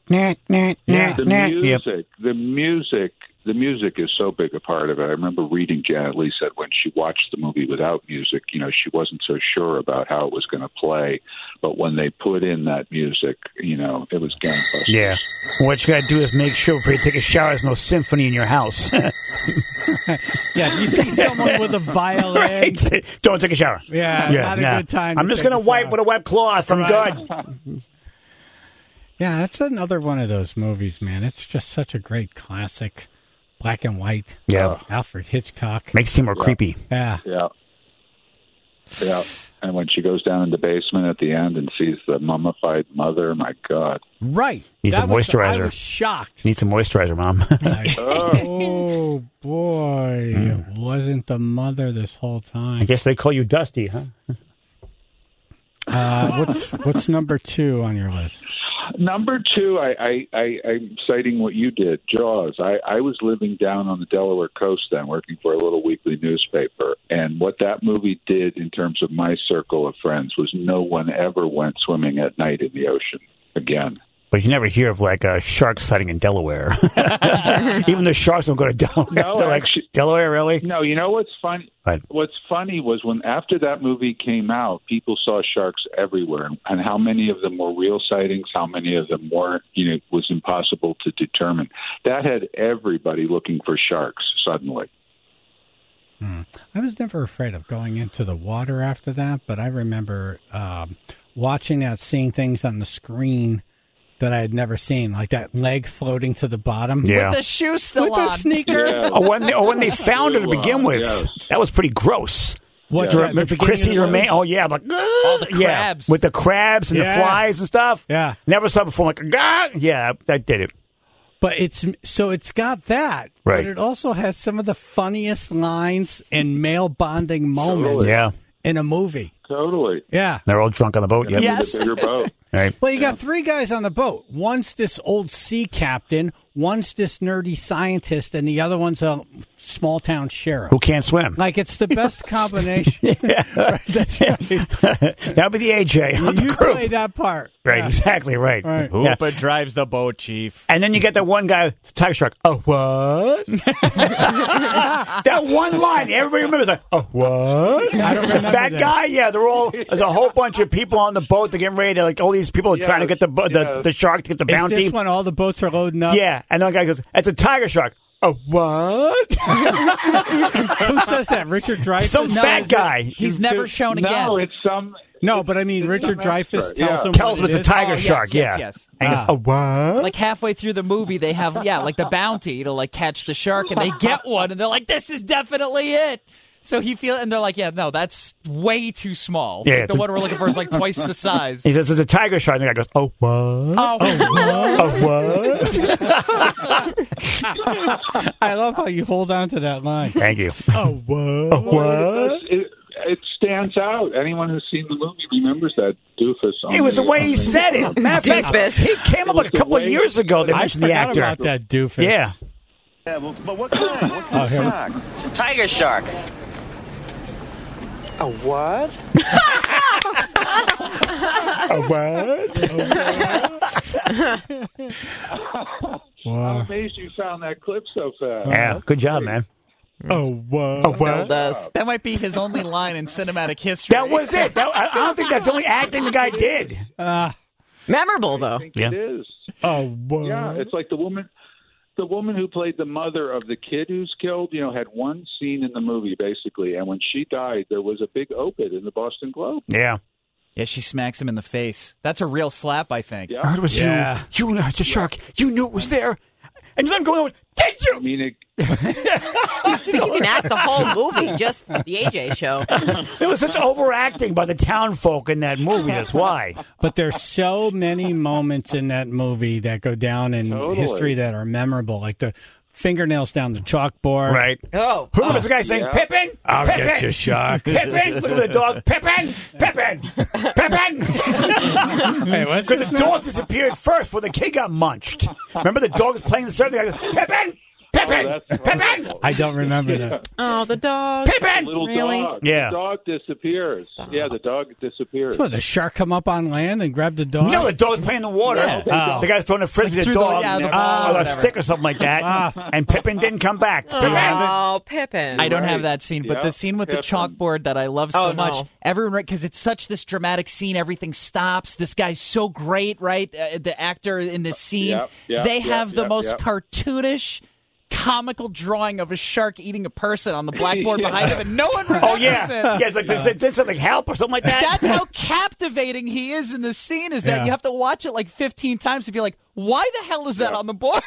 Speaker 12: The music is so big a part of it. I remember reading Janet Leigh said when she watched the movie without music, you know, she wasn't so sure about how it was going to play. But when they put in that music, you know, it was gangbusters.
Speaker 2: Yeah. What you got to do is make sure before you take a shower there's no symphony in your house.
Speaker 11: Yeah, you see someone with a violin.
Speaker 2: Right. Don't take a shower.
Speaker 11: Yeah, not a good time.
Speaker 2: I'm just going to wipe with a wet cloth. I'm good.
Speaker 11: Yeah, that's another one of those movies, man. It's just such a great classic. Black and white.
Speaker 2: Yeah.
Speaker 11: Alfred Hitchcock.
Speaker 2: Makes him more creepy.
Speaker 11: Yeah.
Speaker 12: Yeah. Yeah. And when she goes down in the basement at the end and sees the mummified mother, my God.
Speaker 11: Right.
Speaker 2: Needs some moisturizer.
Speaker 11: I was shocked.
Speaker 2: Need some moisturizer, Mom.
Speaker 11: Oh, boy. It wasn't the mother this whole time.
Speaker 2: I guess they call you Dusty, huh?
Speaker 11: What's number 2 on your list?
Speaker 12: Number 2, I'm citing what you did, Jaws. I was living down on the Delaware coast then, working for a little weekly newspaper. And what that movie did in terms of my circle of friends was no one ever went swimming at night in the ocean again.
Speaker 2: But you never hear of, like, a shark sighting in Delaware. Even the sharks don't go to Delaware.
Speaker 12: No,
Speaker 2: they're like, Delaware, really?
Speaker 12: No, you know what's funny? What's funny was when after that movie came out, people saw sharks everywhere. And how many of them were real sightings, how many of them weren't, you know, was impossible to determine. That had everybody looking for sharks suddenly.
Speaker 11: I was never afraid of going into the water after that, but I remember watching that, seeing things on the screen that I had never seen, like that leg floating to the bottom.
Speaker 3: Yeah. With the shoe still
Speaker 11: on. With the sneaker.
Speaker 12: Yeah.
Speaker 2: When they found her to begin with, that was pretty gross.
Speaker 11: What's
Speaker 2: that? Chrissy Remain. Oh, yeah. Like,
Speaker 3: all the crabs.
Speaker 2: With the crabs and the flies and stuff.
Speaker 11: Yeah.
Speaker 2: Never saw it before. Like, yeah, that did it.
Speaker 11: But it's got that.
Speaker 2: Right.
Speaker 11: But it also has some of the funniest lines and male bonding moments in a movie.
Speaker 12: Totally.
Speaker 11: Yeah.
Speaker 2: They're all drunk on the boat.
Speaker 3: Yes.
Speaker 12: A bigger boat.
Speaker 2: Right.
Speaker 11: Well, you got 3 guys on the boat. One's this old sea captain, one's this nerdy scientist, and the other one's a small town sheriff
Speaker 2: who can't swim.
Speaker 11: Like, it's the best combination. Right, that's right.
Speaker 2: That would be the AJ.
Speaker 11: You play that part.
Speaker 2: Right, exactly right.
Speaker 3: Hoopa drives the boat, Chief.
Speaker 2: And then you get that one guy, Tiger Shark. Oh, what? That one line, everybody remembers. Like, oh, what?
Speaker 11: I don't remember
Speaker 2: that guy. Yeah, there's a whole bunch of people on the boat. They're getting ready to, like, all these people are trying to get the shark to get the bounty.
Speaker 11: Is this when all the boats are loading up?
Speaker 2: Yeah, and the guy goes, "It's a tiger shark." Oh, what?
Speaker 11: Who says that? Richard Dreyfuss?
Speaker 2: Some fat guy.
Speaker 3: He's never shown again.
Speaker 12: No, it's some.
Speaker 11: No, but I mean, Richard Dreyfuss
Speaker 2: tells him it's a tiger shark.
Speaker 3: Yes.
Speaker 2: And he goes, oh, what?
Speaker 3: Like halfway through the movie, they have like the bounty to like catch the shark, and they get one, and they're like, "This is definitely it." So and they're like, yeah, no, that's way too small.
Speaker 2: Yeah,
Speaker 3: like the one we're looking for is like twice the size.
Speaker 2: He says it's a tiger shark, and the guy goes, oh, what?
Speaker 11: Oh, what? I love how you hold on to that line.
Speaker 2: Thank you.
Speaker 11: Oh, what?
Speaker 2: Oh, what?
Speaker 12: It stands out. Anyone who's seen the movie remembers that doofus.
Speaker 2: It was the way he said it. Matter of fact, he came up like a couple of years ago. They mentioned the actor.
Speaker 11: I forgot about that doofus.
Speaker 2: Yeah.
Speaker 13: Yeah, but what kind? What kind of shark?
Speaker 14: It's a tiger shark.
Speaker 13: A what?
Speaker 2: A what?
Speaker 12: I'm amazed you found that clip so fast.
Speaker 2: Yeah, good job, man.
Speaker 11: Oh, what?
Speaker 2: Oh, what?
Speaker 3: That might be his only line in cinematic history.
Speaker 2: That was it. I don't think that's the only acting the guy did.
Speaker 6: Memorable, though.
Speaker 12: I think it is.
Speaker 11: Oh, what?
Speaker 12: Yeah, it's like the woman who played the mother of the kid who's killed, had one scene in the movie, basically. And when she died, there was a big op-ed in the Boston Globe.
Speaker 2: Yeah.
Speaker 3: Yeah, she smacks him in the face. That's a real slap, I think.
Speaker 2: Yeah. It was you. You know it's a shark. You knew it was there. And then going on, did you?
Speaker 12: I mean,
Speaker 6: You can act the whole movie, just the AJ show.
Speaker 2: There was such overacting by the town folk in that movie. That's why.
Speaker 11: But there's so many moments in that movie that go down in history that are memorable, like the fingernails down the chalkboard.
Speaker 2: Right.
Speaker 6: Oh.
Speaker 2: Who was the guy saying, Pippin?
Speaker 11: I'll
Speaker 2: Pippin!
Speaker 11: get you, shark.
Speaker 2: Pippin! Look at the dog. Pippin! Pippin! Pippin!
Speaker 11: Hey, what's
Speaker 2: Because the dog disappeared first before the kid got munched. Remember the dog was playing the surf? The guy goes, Pippin! Pippin! Pippin!
Speaker 11: I don't remember that.
Speaker 6: Oh, the dog.
Speaker 2: Pippin!
Speaker 12: little
Speaker 6: Really?
Speaker 12: dog.
Speaker 2: Yeah.
Speaker 12: The dog disappears.
Speaker 6: Stop.
Speaker 12: Yeah, the dog disappears.
Speaker 11: So the shark come up on land and grab the dog?
Speaker 2: No, the dog was playing in the water.
Speaker 11: Yeah.
Speaker 2: The guy's throwing a frisbee to the dog
Speaker 3: the
Speaker 2: or
Speaker 3: ball,
Speaker 2: a
Speaker 3: whatever.
Speaker 2: stick or something like that. And Pippin didn't come back.
Speaker 6: Oh, Pippin.
Speaker 3: I don't
Speaker 12: Right.
Speaker 3: have that scene, but
Speaker 12: Yeah,
Speaker 3: the scene with the
Speaker 12: Pippin.
Speaker 3: chalkboard that I love so
Speaker 6: Oh,
Speaker 3: much.
Speaker 6: no.
Speaker 3: Everyone, right? Because it's such this dramatic scene. Everything stops. This guy's so great, right? The actor in this scene. They have the most cartoonish, comical drawing of a shark eating a person on the blackboard behind him, and no one remembers
Speaker 2: Oh, yeah.
Speaker 3: it.
Speaker 2: Yeah, it's like, did something help or something like that?
Speaker 3: That's how captivating he is in the scene, is that
Speaker 11: Yeah.
Speaker 3: you have to watch it like 15 times to be like, why the hell is that on the board?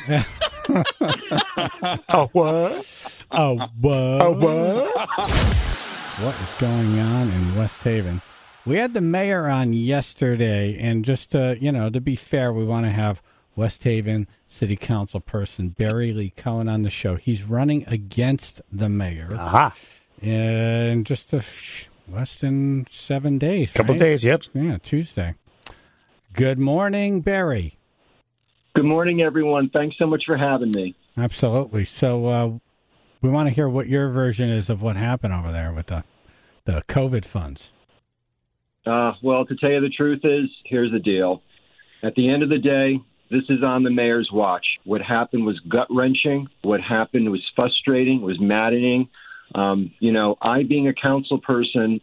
Speaker 2: Oh, what?
Speaker 11: Oh, what?
Speaker 2: Oh, what?
Speaker 11: What is going on in West Haven? We had the mayor on yesterday, and just to be fair, we want to have West Haven City Council person Barry Lee Cohen on the show. He's running against the mayor.
Speaker 2: Aha.
Speaker 11: In just less than 7 days.
Speaker 2: Couple
Speaker 11: right?
Speaker 2: days, yep.
Speaker 11: Yeah, Tuesday. Good morning, Barry.
Speaker 15: Good morning, everyone. Thanks so much for having me.
Speaker 11: Absolutely. So we want to hear what your version is of what happened over there with the COVID funds.
Speaker 15: Well, to tell you the truth is, here's the deal. At the end of the day, this is on the mayor's watch. What happened was gut-wrenching. What happened was frustrating, was maddening. I, being a council person,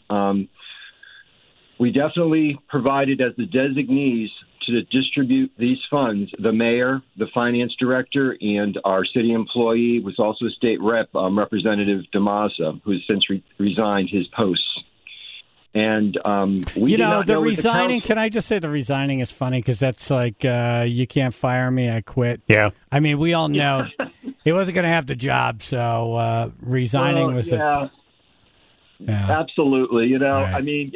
Speaker 15: we definitely provided as the designees to distribute these funds, the mayor, the finance director, and our city employee was also a state rep, Representative DeMassa, who has since resigned his posts. And we
Speaker 11: the resigning, can I just say the resigning is funny because that's like, you can't fire me, I quit.
Speaker 2: Yeah.
Speaker 11: I mean, we all know he wasn't going to have the job, so resigning was
Speaker 15: yeah. Absolutely.
Speaker 11: Right.
Speaker 15: I mean,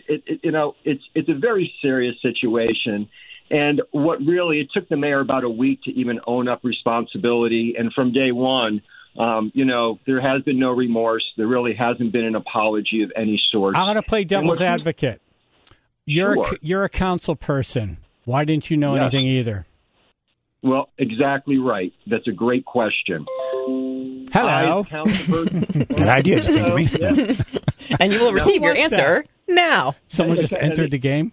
Speaker 15: it's a very serious situation. And what really, it took the mayor about a week to even own up responsibility. And from day one, there has been no remorse. There hasn't been an apology of any sort.
Speaker 11: I'm going to play devil's advocate. You're a council person. Why didn't you know anything either?
Speaker 15: Well, exactly right. That's a great question.
Speaker 11: Hello.
Speaker 2: An idea just came to me.
Speaker 15: Yeah.
Speaker 6: And you will receive your answer now.
Speaker 11: Someone just entered the game.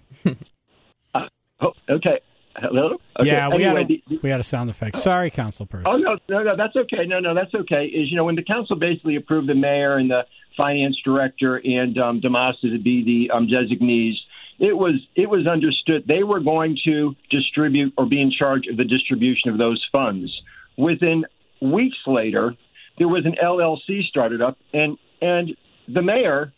Speaker 15: Okay. Hello? Okay.
Speaker 11: Yeah,
Speaker 15: Anyway,
Speaker 11: we had a sound effect. Sorry, council person.
Speaker 15: Oh, no, that's okay. No, that's okay. Is, when the council basically approved the mayor and the finance director and DeMassa to be the designees, it was understood they were going to distribute or be in charge of the distribution of those funds. Within weeks later, there was an LLC started up, and the mayor,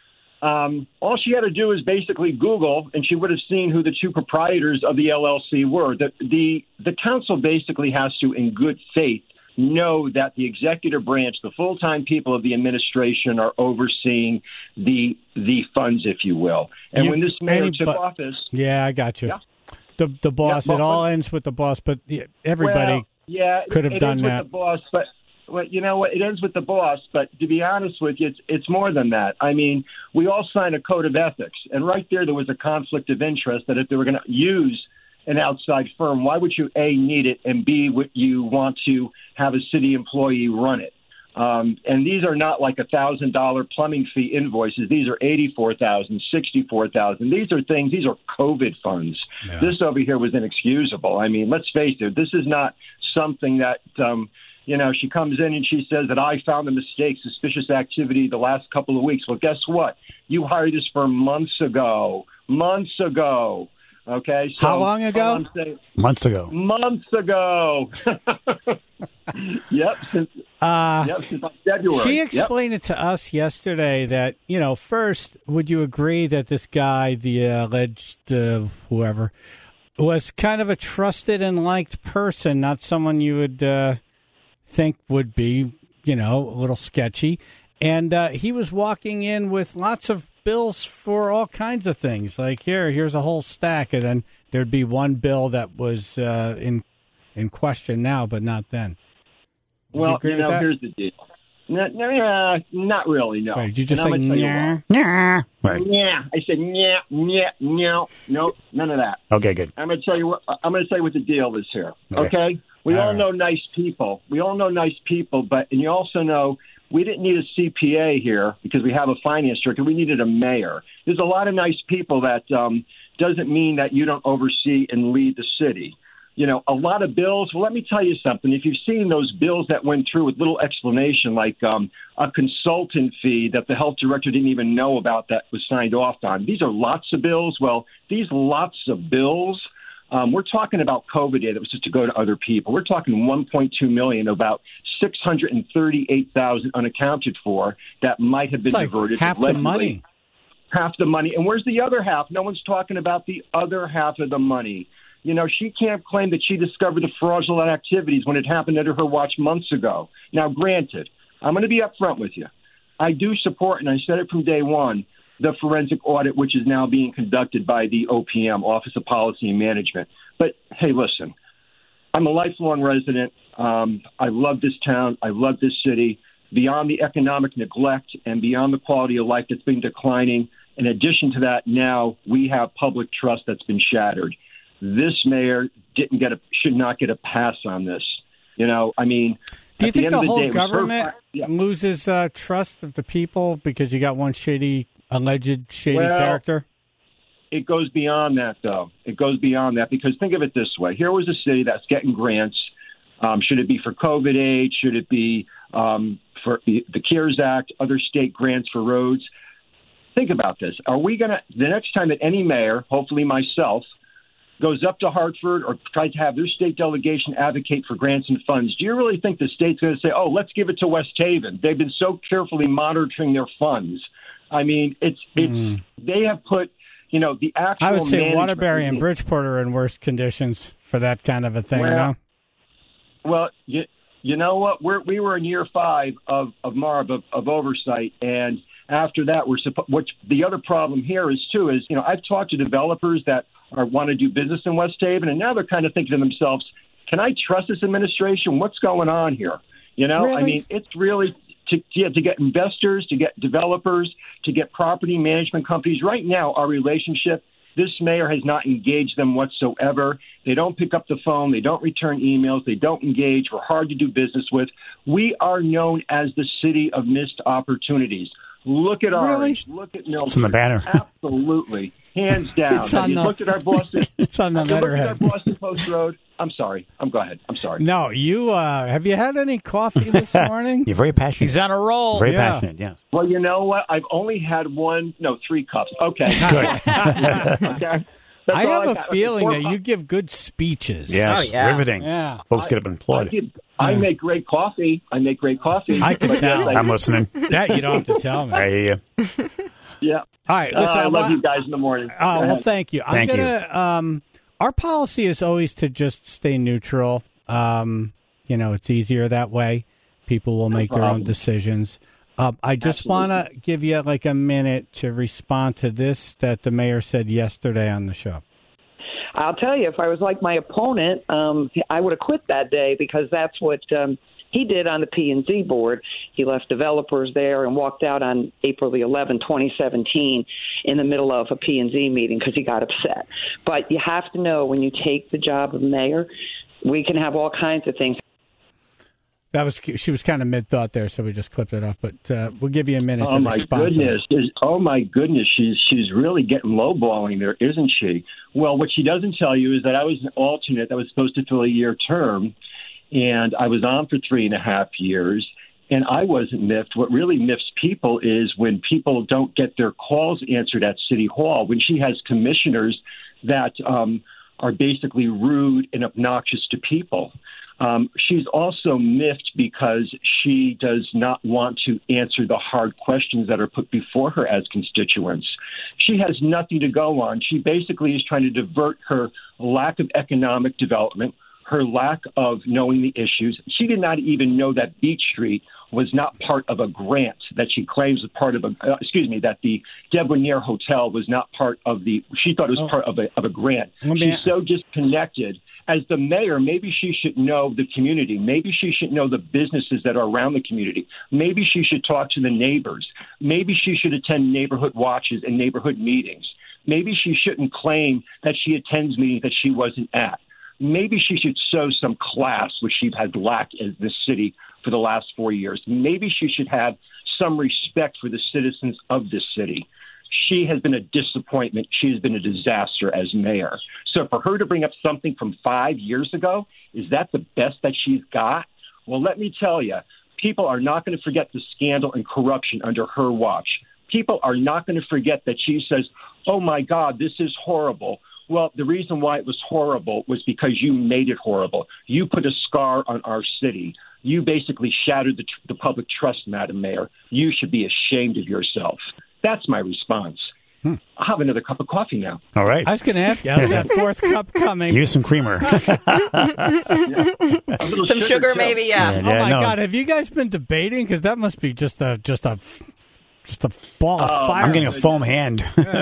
Speaker 15: all she had to do is basically Google, and she would have seen who the two proprietors of the LLC were. The council basically has to, in good faith, know that the executive branch, the full-time people of the administration, are overseeing the funds, if you will. And when this mayor took office,
Speaker 11: I got you.
Speaker 15: Yeah.
Speaker 11: The boss. It all ends with the boss, but everybody could have done that.
Speaker 15: With the boss, but. Well, you know what? It ends with the boss, but to be honest with you, it's more than that. I mean, we all sign a code of ethics, and right there was a conflict of interest that if they were going to use an outside firm? Why would you, A, need it, and B, would you want to have a city employee run it? And these are not like $1,000 plumbing fee invoices. These are $84,000, $64,000. These are COVID funds. Yeah. This over here was inexcusable. I mean, let's face it. This is not something that, she comes in and she says that I found a mistake, suspicious activity the last couple of weeks. Well, guess what? You hired this firm months ago. Okay. So
Speaker 2: how long ago? Months ago.
Speaker 15: Yep. Since February.
Speaker 11: She explained it to us yesterday that, first, would you agree that this guy, the alleged whoever, was kind of a trusted and liked person, not someone you would think would be, a little sketchy. And he was walking in with lots of bills for all kinds of things. Like, here's a whole stack, and then there'd be one bill that was in question now, but not then.
Speaker 15: Well, here's the deal. Not really, no.
Speaker 11: Wait, did you just say
Speaker 2: yeah? Right.
Speaker 15: Yeah, I said no, none of that.
Speaker 2: Okay, good.
Speaker 15: I'm going to tell you what the deal is here. Okay? We all know nice people. But you also know we didn't need a CPA here because we have a finance director. We needed a mayor. There's a lot of nice people. That doesn't mean that you don't oversee and lead the city. A lot of bills. Well, let me tell you something. If you've seen those bills that went through with little explanation, like a consultant fee that the health director didn't even know about that was signed off on, these are lots of bills. Well, these lots of bills, we're talking about COVID aid that was just to go to other people. We're talking $1.2 million, about $638,000 unaccounted for that might have been diverted.
Speaker 11: Half the money.
Speaker 15: Half the money. And where's the other half? No one's talking about the other half of the money. She can't claim that she discovered the fraudulent activities when it happened under her watch months ago. Now, granted, I'm going to be upfront with you. I do support, and I said it from day one, the forensic audit, which is now being conducted by the OPM, Office of Policy and Management. But, hey, listen, I'm a lifelong resident. I love this town. I love this city. Beyond the economic neglect and beyond the quality of life that's been declining, in addition to that, now we have public trust that's been shattered. This mayor should not get a pass on this.
Speaker 11: Do you think the whole government loses trust of the people because you got one alleged shady character?
Speaker 15: It goes beyond that, though. It goes beyond that because think of it this way. Here was a city that's getting grants. Should it be for COVID aid? Should it be for the CARES Act, other state grants for roads? Think about this. Are we going to, the next time that any mayor, hopefully myself, goes up to Hartford or tries to have their state delegation advocate for grants and funds, do you really think the state's going to say, oh, let's give it to West Haven? They've been so carefully monitoring their funds. I mean, they have put, the actual.
Speaker 11: I would say Waterbury and Bridgeport are in worse conditions for that kind of a thing, no?
Speaker 15: Well, you know what? We were in year 5 of MARB, of oversight, and after that, what the other problem here is, I've talked to developers that want to do business in West Haven, and now they're kind of thinking to themselves, can I trust this administration? What's going on here?
Speaker 11: Really?
Speaker 15: I mean, it's really to get investors, to get developers, to get property management companies. Right now, our relationship, this mayor has not engaged them whatsoever. They don't pick up the phone. They don't return emails. They don't engage. We're hard to do business with. We are known as the city of missed opportunities. Look at Orange. Look at Milford.
Speaker 2: It's on the banner.
Speaker 15: Absolutely. Hands down. Have you looked at our Boston?
Speaker 11: It's on the letterhead.
Speaker 15: Looked at our Boston Post Road? I'm sorry. Go ahead. I'm sorry.
Speaker 11: No, you have you had any coffee this morning?
Speaker 2: You're very passionate.
Speaker 3: He's on a roll.
Speaker 2: Very passionate, yeah.
Speaker 15: Well, you know what? I've only had 3 cups. Okay.
Speaker 2: Good.
Speaker 15: Okay.
Speaker 11: I have a feeling that you give good speeches.
Speaker 2: Yes, riveting.
Speaker 11: Yeah.
Speaker 2: Folks get up and applaud.
Speaker 15: I make great coffee.
Speaker 11: I can tell.
Speaker 2: I'm listening.
Speaker 11: That you don't have to tell me.
Speaker 2: I hear you.
Speaker 15: Yeah.
Speaker 11: All right. Listen,
Speaker 15: I love you guys in the morning.
Speaker 11: Oh, well, thank you.
Speaker 2: Thank you.
Speaker 11: Our policy is always to just stay neutral. It's easier that way. People will make their own decisions. I just want to give you like a minute to respond to this that the mayor said yesterday on the show.
Speaker 14: I'll tell you, if I was like my opponent, I would have quit that day because that's what he did on the P&Z board. He left developers there and walked out on April the 11th, 2017, in the middle of a P&Z meeting because he got upset. But you have to know when you take the job of mayor, we can have all kinds of things.
Speaker 11: She was kind of mid-thought there, so we just clipped it off. But we'll give you a minute to respond.
Speaker 15: Oh, my goodness. She's really getting lowballing there, isn't she? Well, what she doesn't tell you is that I was an alternate that was supposed to fill a year term, and I was on for 3.5 years, and I wasn't miffed. What really miffs people is when people don't get their calls answered at City Hall, when she has commissioners that are basically rude and obnoxious to people. She's also miffed because she does not want to answer the hard questions that are put before her as constituents. She has nothing to go on. She basically is trying to divert her lack of economic development, her lack of knowing the issues. She did not even know that Beach Street was not part of a grant that she claims was part of that the Debonair Hotel was not part of she thought it was part of a grant. She's so disconnected. As the mayor, maybe she should know the community. Maybe she should know the businesses that are around the community. Maybe she should talk to the neighbors. Maybe she should attend neighborhood watches and neighborhood meetings. Maybe she shouldn't claim that she attends meetings that she wasn't at. Maybe she should show some class, which she has lacked in this city for the last 4 years. Maybe she should have some respect for the citizens of this city. She has been a disappointment. She has been a disaster as mayor. So for her to bring up something from 5 years ago, is that the best that she's got? Well, let me tell you, people are not going to forget the scandal and corruption under her watch. People are not going to forget that she says, oh, my God, this is horrible. Well, the reason why it was horrible was because you made it horrible. You put a scar on our city. You basically shattered the public trust, Madam Mayor. You should be ashamed of yourself. That's my response. I'll have another cup of coffee now.
Speaker 2: All right.
Speaker 11: I was going to ask you, how's that fourth cup coming?
Speaker 2: Use some creamer.
Speaker 6: Some sugar maybe, yeah.
Speaker 11: Oh, my God. Have you guys been debating? Because that must be just a ball of fire.
Speaker 2: I'm getting a foam hand.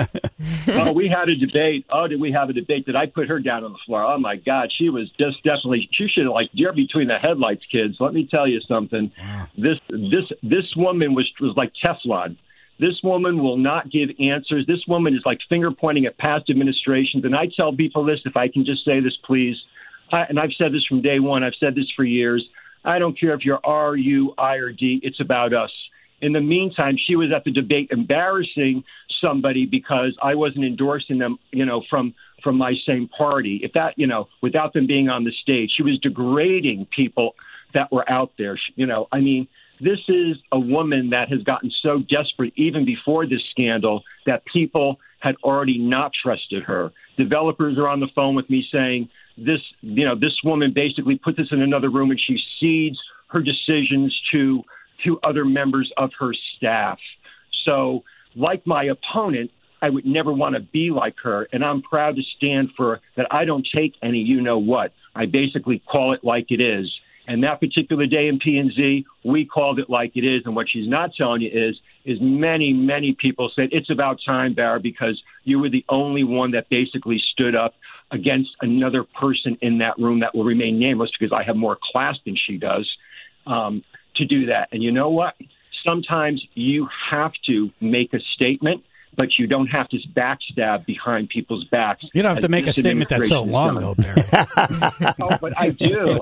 Speaker 15: We had a debate. Oh, did we have a debate? Did I put her down on the floor? Oh, my God. She was just definitely, she should have, deer between the headlights, kids. Let me tell you something. Wow. This woman was like Teflon. This woman will not give answers. This woman is like finger pointing at past administrations. And I tell people this, if I can just say this, please. And I've said this from day one. I've said this for years. I don't care if you're R, U, I, or D. It's about us. In the meantime, she was at the debate embarrassing somebody because I wasn't endorsing them, from my same party. If that, without them being on the stage, she was degrading people that were out there. This is a woman that has gotten so desperate even before this scandal that people had already not trusted her. Developers are on the phone with me saying this woman basically put this in another room and she cedes her decisions to other members of her staff. So like my opponent, I would never want to be like her. And I'm proud to stand for that. I don't take any you-know-what. I basically call it like it is. And that particular day in P&Z, we called it like it is. And what she's not telling you is many, many people said, it's about time, Barra, because you were the only one that basically stood up against another person in that room that will remain nameless because I have more class than she does to do that. And you know what? Sometimes you have to make a statement, but you don't have to backstab behind people's backs.
Speaker 11: You don't have to make a statement that's so long, though, Barry.
Speaker 15: Oh, but I do.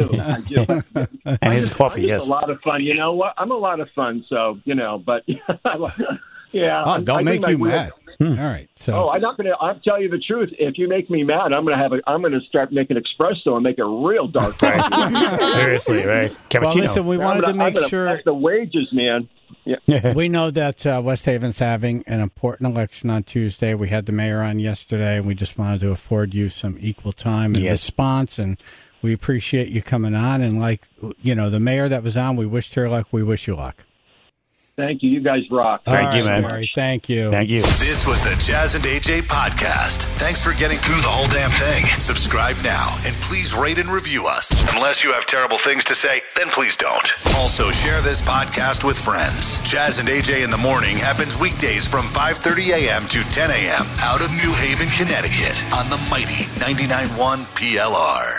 Speaker 2: And his coffee, yes.
Speaker 15: A lot of fun. You know what? I'm a lot of fun, so, but, yeah.
Speaker 11: Oh, don't make you mad. All right. So.
Speaker 15: Oh, I'm not going to. I'll tell you the truth. If you make me mad, I'm going to start making espresso and make it real dark.
Speaker 2: Seriously, right? Cappuccino.
Speaker 11: Well, listen, we wanted to make sure
Speaker 15: the wages, man. Yeah.
Speaker 11: We know that West Haven's having an important election on Tuesday. We had the mayor on yesterday, and we just wanted to afford you some equal time and response. And we appreciate you coming on. And the mayor that was on, we wished her luck. We wish you luck.
Speaker 15: Thank you. You guys rock.
Speaker 2: Thank you, man.
Speaker 11: Barry, thank you.
Speaker 2: Thank you.
Speaker 16: This was the Jazz and AJ podcast. Thanks for getting through the whole damn thing. Subscribe now and please rate and review us. Unless you have terrible things to say, then please don't. Also, share this podcast with friends. Jazz and AJ in the Morning happens weekdays from 5:30 a.m. to 10 a.m. out of New Haven, Connecticut on the mighty 99.1 PLR.